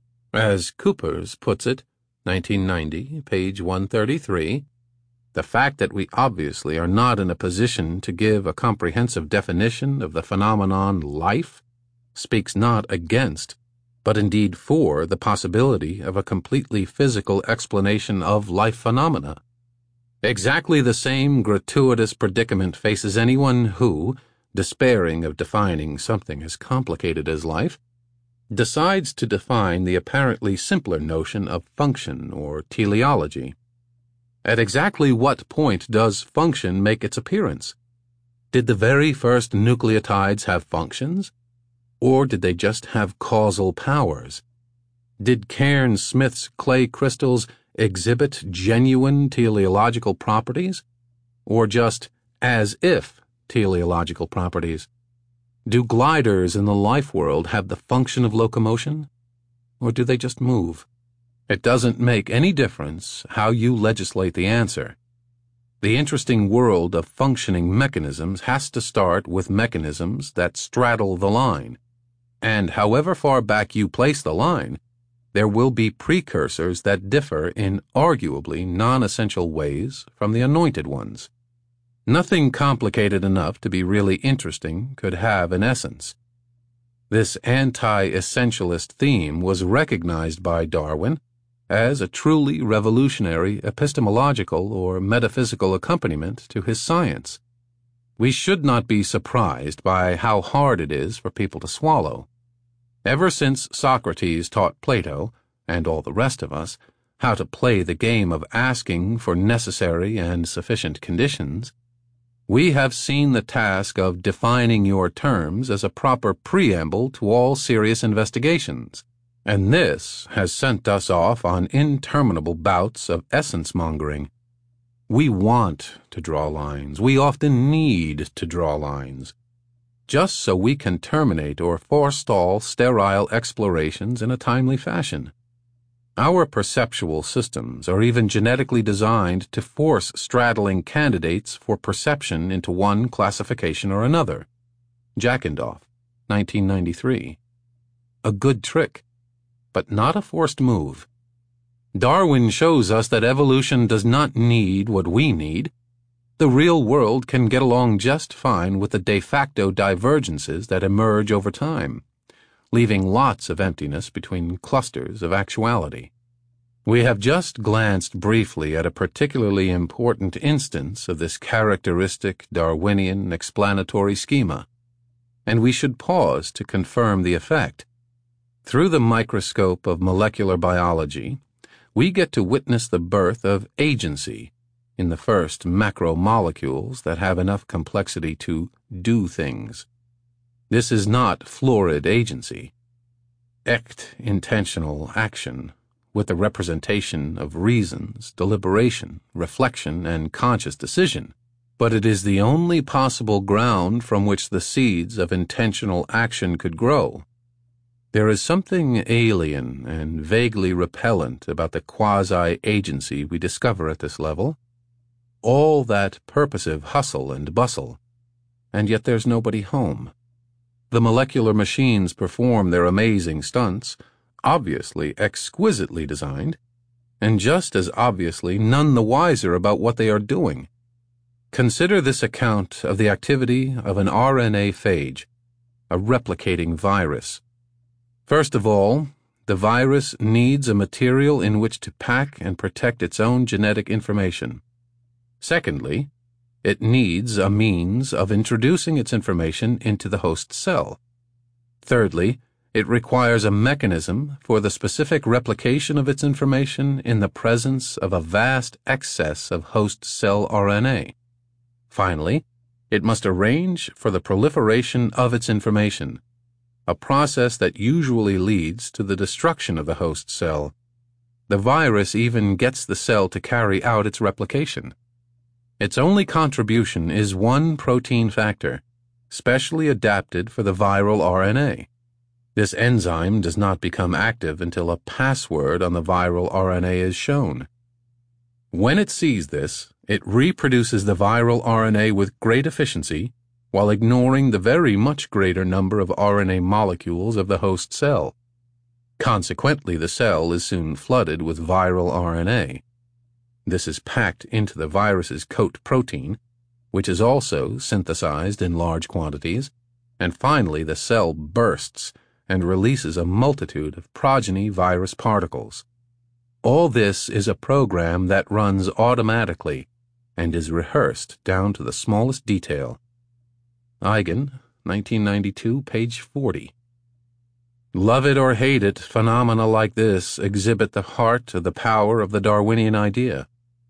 As Coopers puts it, 1990, page 133, the fact that we obviously are not in a position to give a comprehensive definition of the phenomenon life speaks not against, but indeed for, the possibility of a completely physical explanation of life phenomena. Exactly the same gratuitous predicament faces anyone who, despairing of defining something as complicated as life, decides to define the apparently simpler notion of function or teleology. At exactly what point does function make its appearance? Did the very first nucleotides have functions? Or did they just have causal powers? Did Cairns-Smith's clay crystals exhibit genuine teleological properties? Or just as-if teleological properties? Do gliders in the life world have the function of locomotion? Or do they just move? It doesn't make any difference how you legislate the answer. The interesting world of functioning mechanisms has to start with mechanisms that straddle the line. And however far back you place the line, there will be precursors that differ in arguably non-essential ways from the anointed ones. Nothing complicated enough to be really interesting could have an essence. This anti-essentialist theme was recognized by Darwin as a truly revolutionary epistemological or metaphysical accompaniment to his science. We should not be surprised by how hard it is for people to swallow. Ever since Socrates taught Plato, and all the rest of us, how to play the game of asking for necessary and sufficient conditions, We have seen the task of defining your terms as a proper preamble to all serious investigations, and this has sent us off on interminable bouts of essence-mongering. We want to draw lines. We often need to draw lines, just so we can terminate or forestall sterile explorations in a timely fashion. Our perceptual systems are even genetically designed to force straddling candidates for perception into one classification or another. Jackendorf, 1993. A good trick, but not a forced move. Darwin shows us that evolution does not need what we need. The real world can get along just fine with the de facto divergences that emerge over time, leaving lots of emptiness between clusters of actuality. We have just glanced briefly at a particularly important instance of this characteristic Darwinian explanatory schema, and we should pause to confirm the effect. Through the microscope of molecular biology, we get to witness the birth of agency in the first macromolecules that have enough complexity to do things. This is not florid agency, intentional action, with the representation of reasons, deliberation, reflection, and conscious decision, but it is the only possible ground from which the seeds of intentional action could grow. There is something alien and vaguely repellent about the quasi-agency we discover at this level. All that purposive hustle and bustle, and yet there's nobody home. The molecular machines perform their amazing stunts, obviously exquisitely designed, and just as obviously none the wiser about what they are doing. Consider this account of the activity of an RNA phage, a replicating virus. First of all, the virus needs a material in which to pack and protect its own genetic information. Secondly, it needs a means of introducing its information into the host cell. Thirdly, it requires a mechanism for the specific replication of its information in the presence of a vast excess of host cell RNA. Finally, it must arrange for the proliferation of its information, a process that usually leads to the destruction of the host cell. The virus even gets the cell to carry out its replication. Its only contribution is one protein factor, specially adapted for the viral RNA. This enzyme does not become active until a password on the viral RNA is shown. When it sees this, it reproduces the viral RNA with great efficiency while ignoring the very much greater number of RNA molecules of the host cell. Consequently, the cell is soon flooded with viral RNA. This is packed into the virus's coat protein, which is also synthesized in large quantities, and finally the cell bursts and releases a multitude of progeny virus particles. All this is a program that runs automatically and is rehearsed down to the smallest detail. Eigen, 1992, page 40. Love it or hate it, phenomena like this exhibit the heart of the power of the Darwinian idea.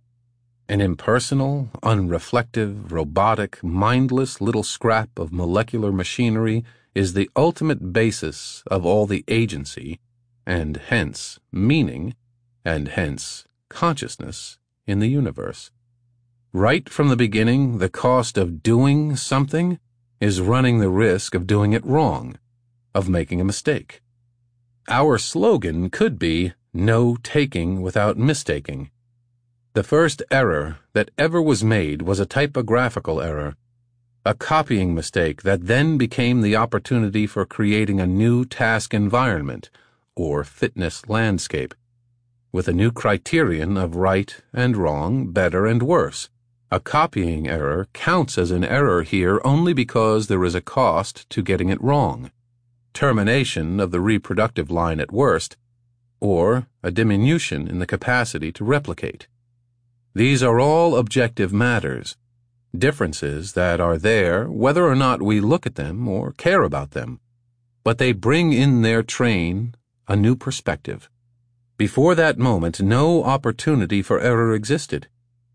An impersonal, unreflective, robotic, mindless little scrap of molecular machinery is the ultimate basis of all the agency, and hence meaning, and hence consciousness in the universe. Right from the beginning, the cost of doing something is running the risk of doing it wrong, of making a mistake. Our slogan could be, "No taking without mistaking." The first error that ever was made was a typographical error, a copying mistake that then became the opportunity for creating a new task environment, or fitness landscape, with a new criterion of right and wrong, better and worse. A copying error counts as an error here only because there is a cost to getting it wrong, termination of the reproductive line at worst, or a diminution in the capacity to replicate. These are all objective matters, differences that are there whether or not we look at them or care about them, but they bring in their train a new perspective. Before that moment, no opportunity for error existed.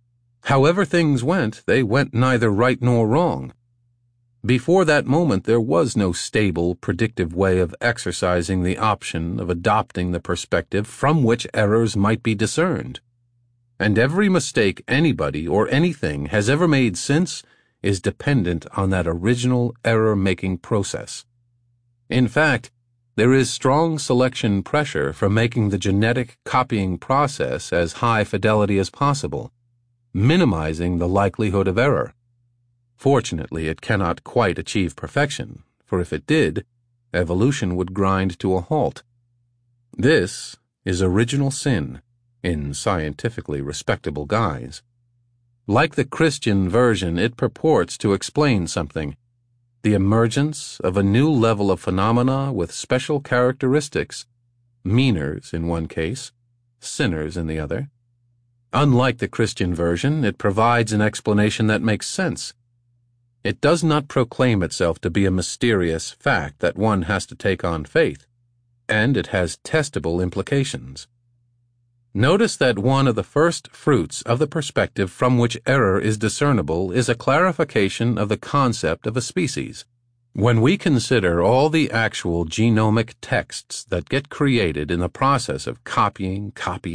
However things went, they went neither right nor wrong. Before that moment, there was no stable, predictive way of exercising the option of adopting the perspective from which errors might be discerned. And every mistake anybody or anything has ever made since is dependent on that original error-making process. In fact, there is strong selection pressure for making the genetic copying process as high fidelity as possible, minimizing the likelihood of error. Fortunately, it cannot quite achieve perfection, for if it did, evolution would grind to a halt. This is original sin, in scientifically respectable guise. Like the Christian version, it purports to explain something: the emergence of a new level of phenomena with special characteristics, meaners in one case, sinners in the other. Unlike the Christian version, it provides an explanation that makes sense. It does not proclaim itself to be a mysterious fact that one has to take on faith, and it has testable implications. Notice that one of the first fruits of the perspective from which error is discernible is a clarification of the concept of a species. When we consider all the actual genomic texts that get created in the process of copying,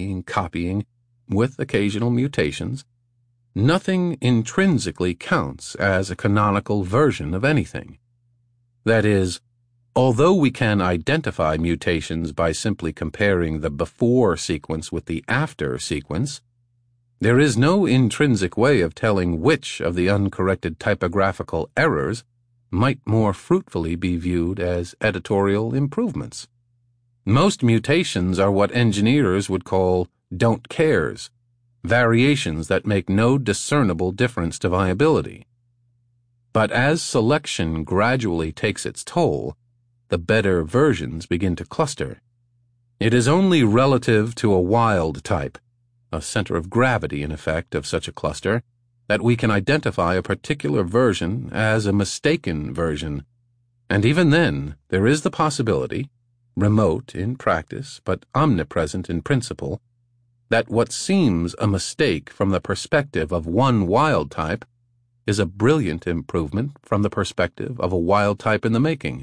with occasional mutations, nothing intrinsically counts as a canonical version of anything. That is, although we can identify mutations by simply comparing the before sequence with the after sequence, there is no intrinsic way of telling which of the uncorrected typographical errors might more fruitfully be viewed as editorial improvements. Most mutations are what engineers would call don't cares, variations that make no discernible difference to viability. But as selection gradually takes its toll, the better versions begin to cluster. It is only relative to a wild type, a center of gravity in effect of such a cluster, that we can identify a particular version as a mistaken version. And even then, there is the possibility, remote in practice but omnipresent in principle, that what seems a mistake from the perspective of one wild type is a brilliant improvement from the perspective of a wild type in the making.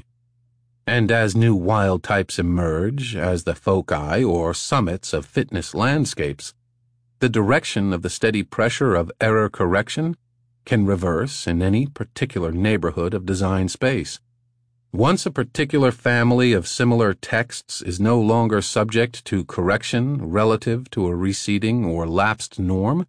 And as new wild types emerge as the foci or summits of fitness landscapes, the direction of the steady pressure of error correction can reverse in any particular neighborhood of design space. Once a particular family of similar texts is no longer subject to correction relative to a receding or lapsed norm,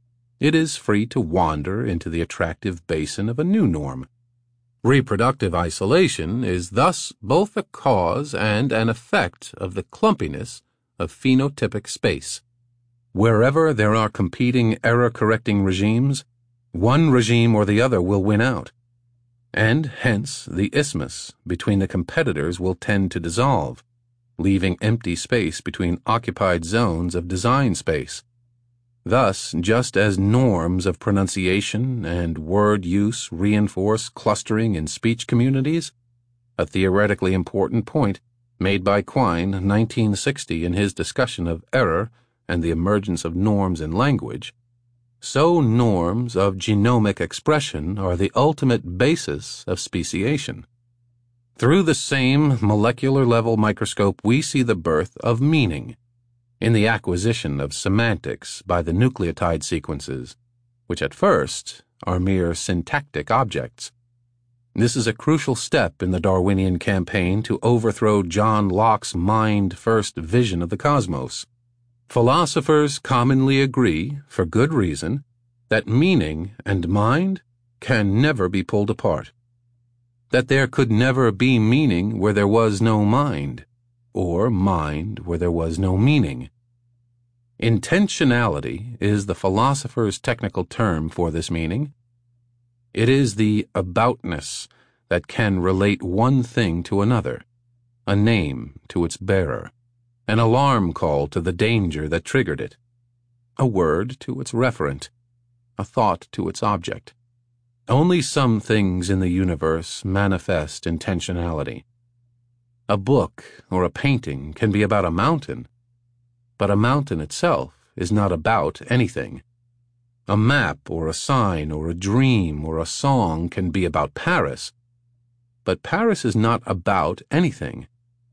it is free to wander into the attractive basin of a new norm. Reproductive isolation is thus both a cause and an effect of the clumpiness of phenotypic space. Wherever there are competing error-correcting regimes, one regime or the other will win out, and hence the isthmus between the competitors will tend to dissolve, leaving empty space between occupied zones of design space. Thus, just as norms of pronunciation and word use reinforce clustering in speech communities, a theoretically important point made by Quine 1960 in his discussion of error and the emergence of norms in language, so norms of genomic expression are the ultimate basis of speciation. Through the same molecular-level microscope, we see the birth of meaning in the acquisition of semantics by the nucleotide sequences, which at first are mere syntactic objects. This is a crucial step in the Darwinian campaign to overthrow John Locke's mind-first vision of the cosmos. Philosophers commonly agree, for good reason, that meaning and mind can never be pulled apart, that there could never be meaning where there was no mind, or mind where there was no meaning. Intentionality is the philosopher's technical term for this meaning. It is the aboutness that can relate one thing to another, a name to its bearer, an alarm call to the danger that triggered it, a word to its referent, a thought to its object. Only some things in the universe manifest intentionality. A book or a painting can be about a mountain, but a mountain itself is not about anything. A map or a sign or a dream or a song can be about Paris, but Paris is not about anything.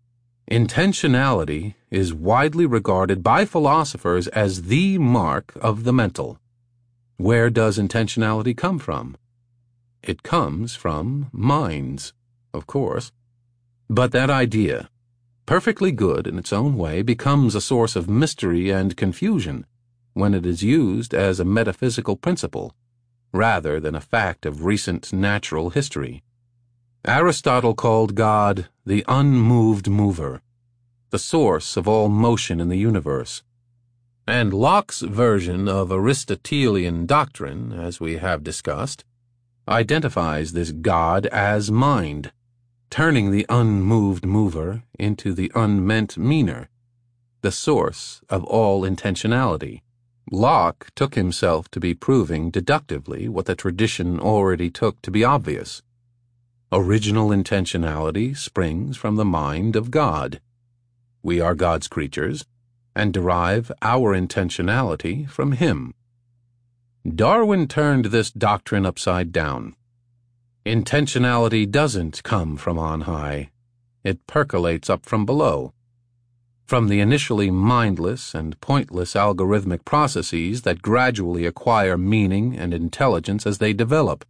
Intentionality is widely regarded by philosophers as the mark of the mental. Where does intentionality come from? It comes from minds, of course. But that idea, perfectly good in its own way, becomes a source of mystery and confusion when it is used as a metaphysical principle, rather than a fact of recent natural history. Aristotle called God the unmoved mover, the source of all motion in the universe. And Locke's version of Aristotelian doctrine, as we have discussed, identifies this God as mind, turning the unmoved mover into the unmeant meaner, the source of all intentionality. Locke took himself to be proving deductively what the tradition already took to be obvious. Original intentionality springs from the mind of God. We are God's creatures, and derive our intentionality from Him. Darwin turned this doctrine upside down. Intentionality doesn't come from on high. It percolates up from below, from the initially mindless and pointless algorithmic processes that gradually acquire meaning and intelligence as they develop.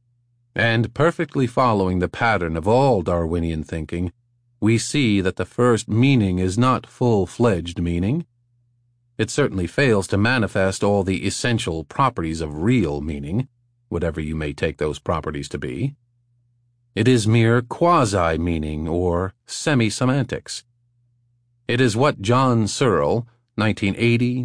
And perfectly following the pattern of all Darwinian thinking, we see that the first meaning is not full-fledged meaning. It certainly fails to manifest all the essential properties of real meaning, whatever you may take those properties to be. It is mere quasi-meaning or semi-semantics. It is what John Searle, 1980,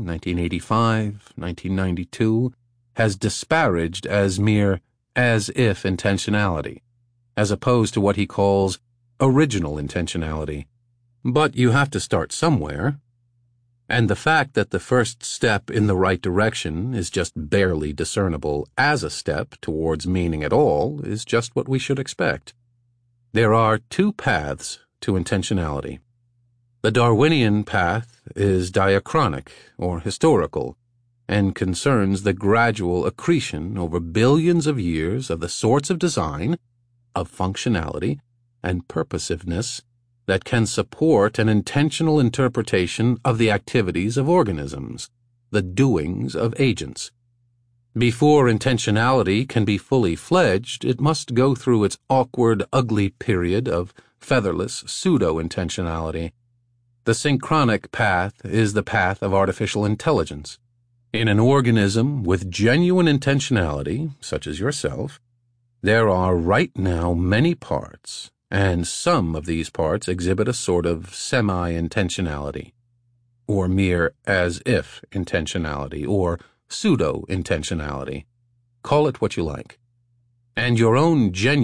1985, 1992, has disparaged as mere as-if intentionality, as opposed to what he calls original intentionality. But you have to start somewhere. And the fact that the first step in the right direction is just barely discernible as a step towards meaning at all is just what we should expect. There are two paths to intentionality. The Darwinian path is diachronic or historical, and concerns the gradual accretion over billions of years of the sorts of design, of functionality, and purposiveness that can support an intentional interpretation of the activities of organisms, the doings of agents. Before intentionality can be fully fledged, it must go through its awkward, ugly period of featherless pseudo-intentionality. The synchronic path is the path of artificial intelligence. In an organism with genuine intentionality, such as yourself, there are right now many parts, and some of these parts exhibit a sort of semi-intentionality, or mere as-if intentionality, or pseudo-intentionality. Call it what you like. And your own genuine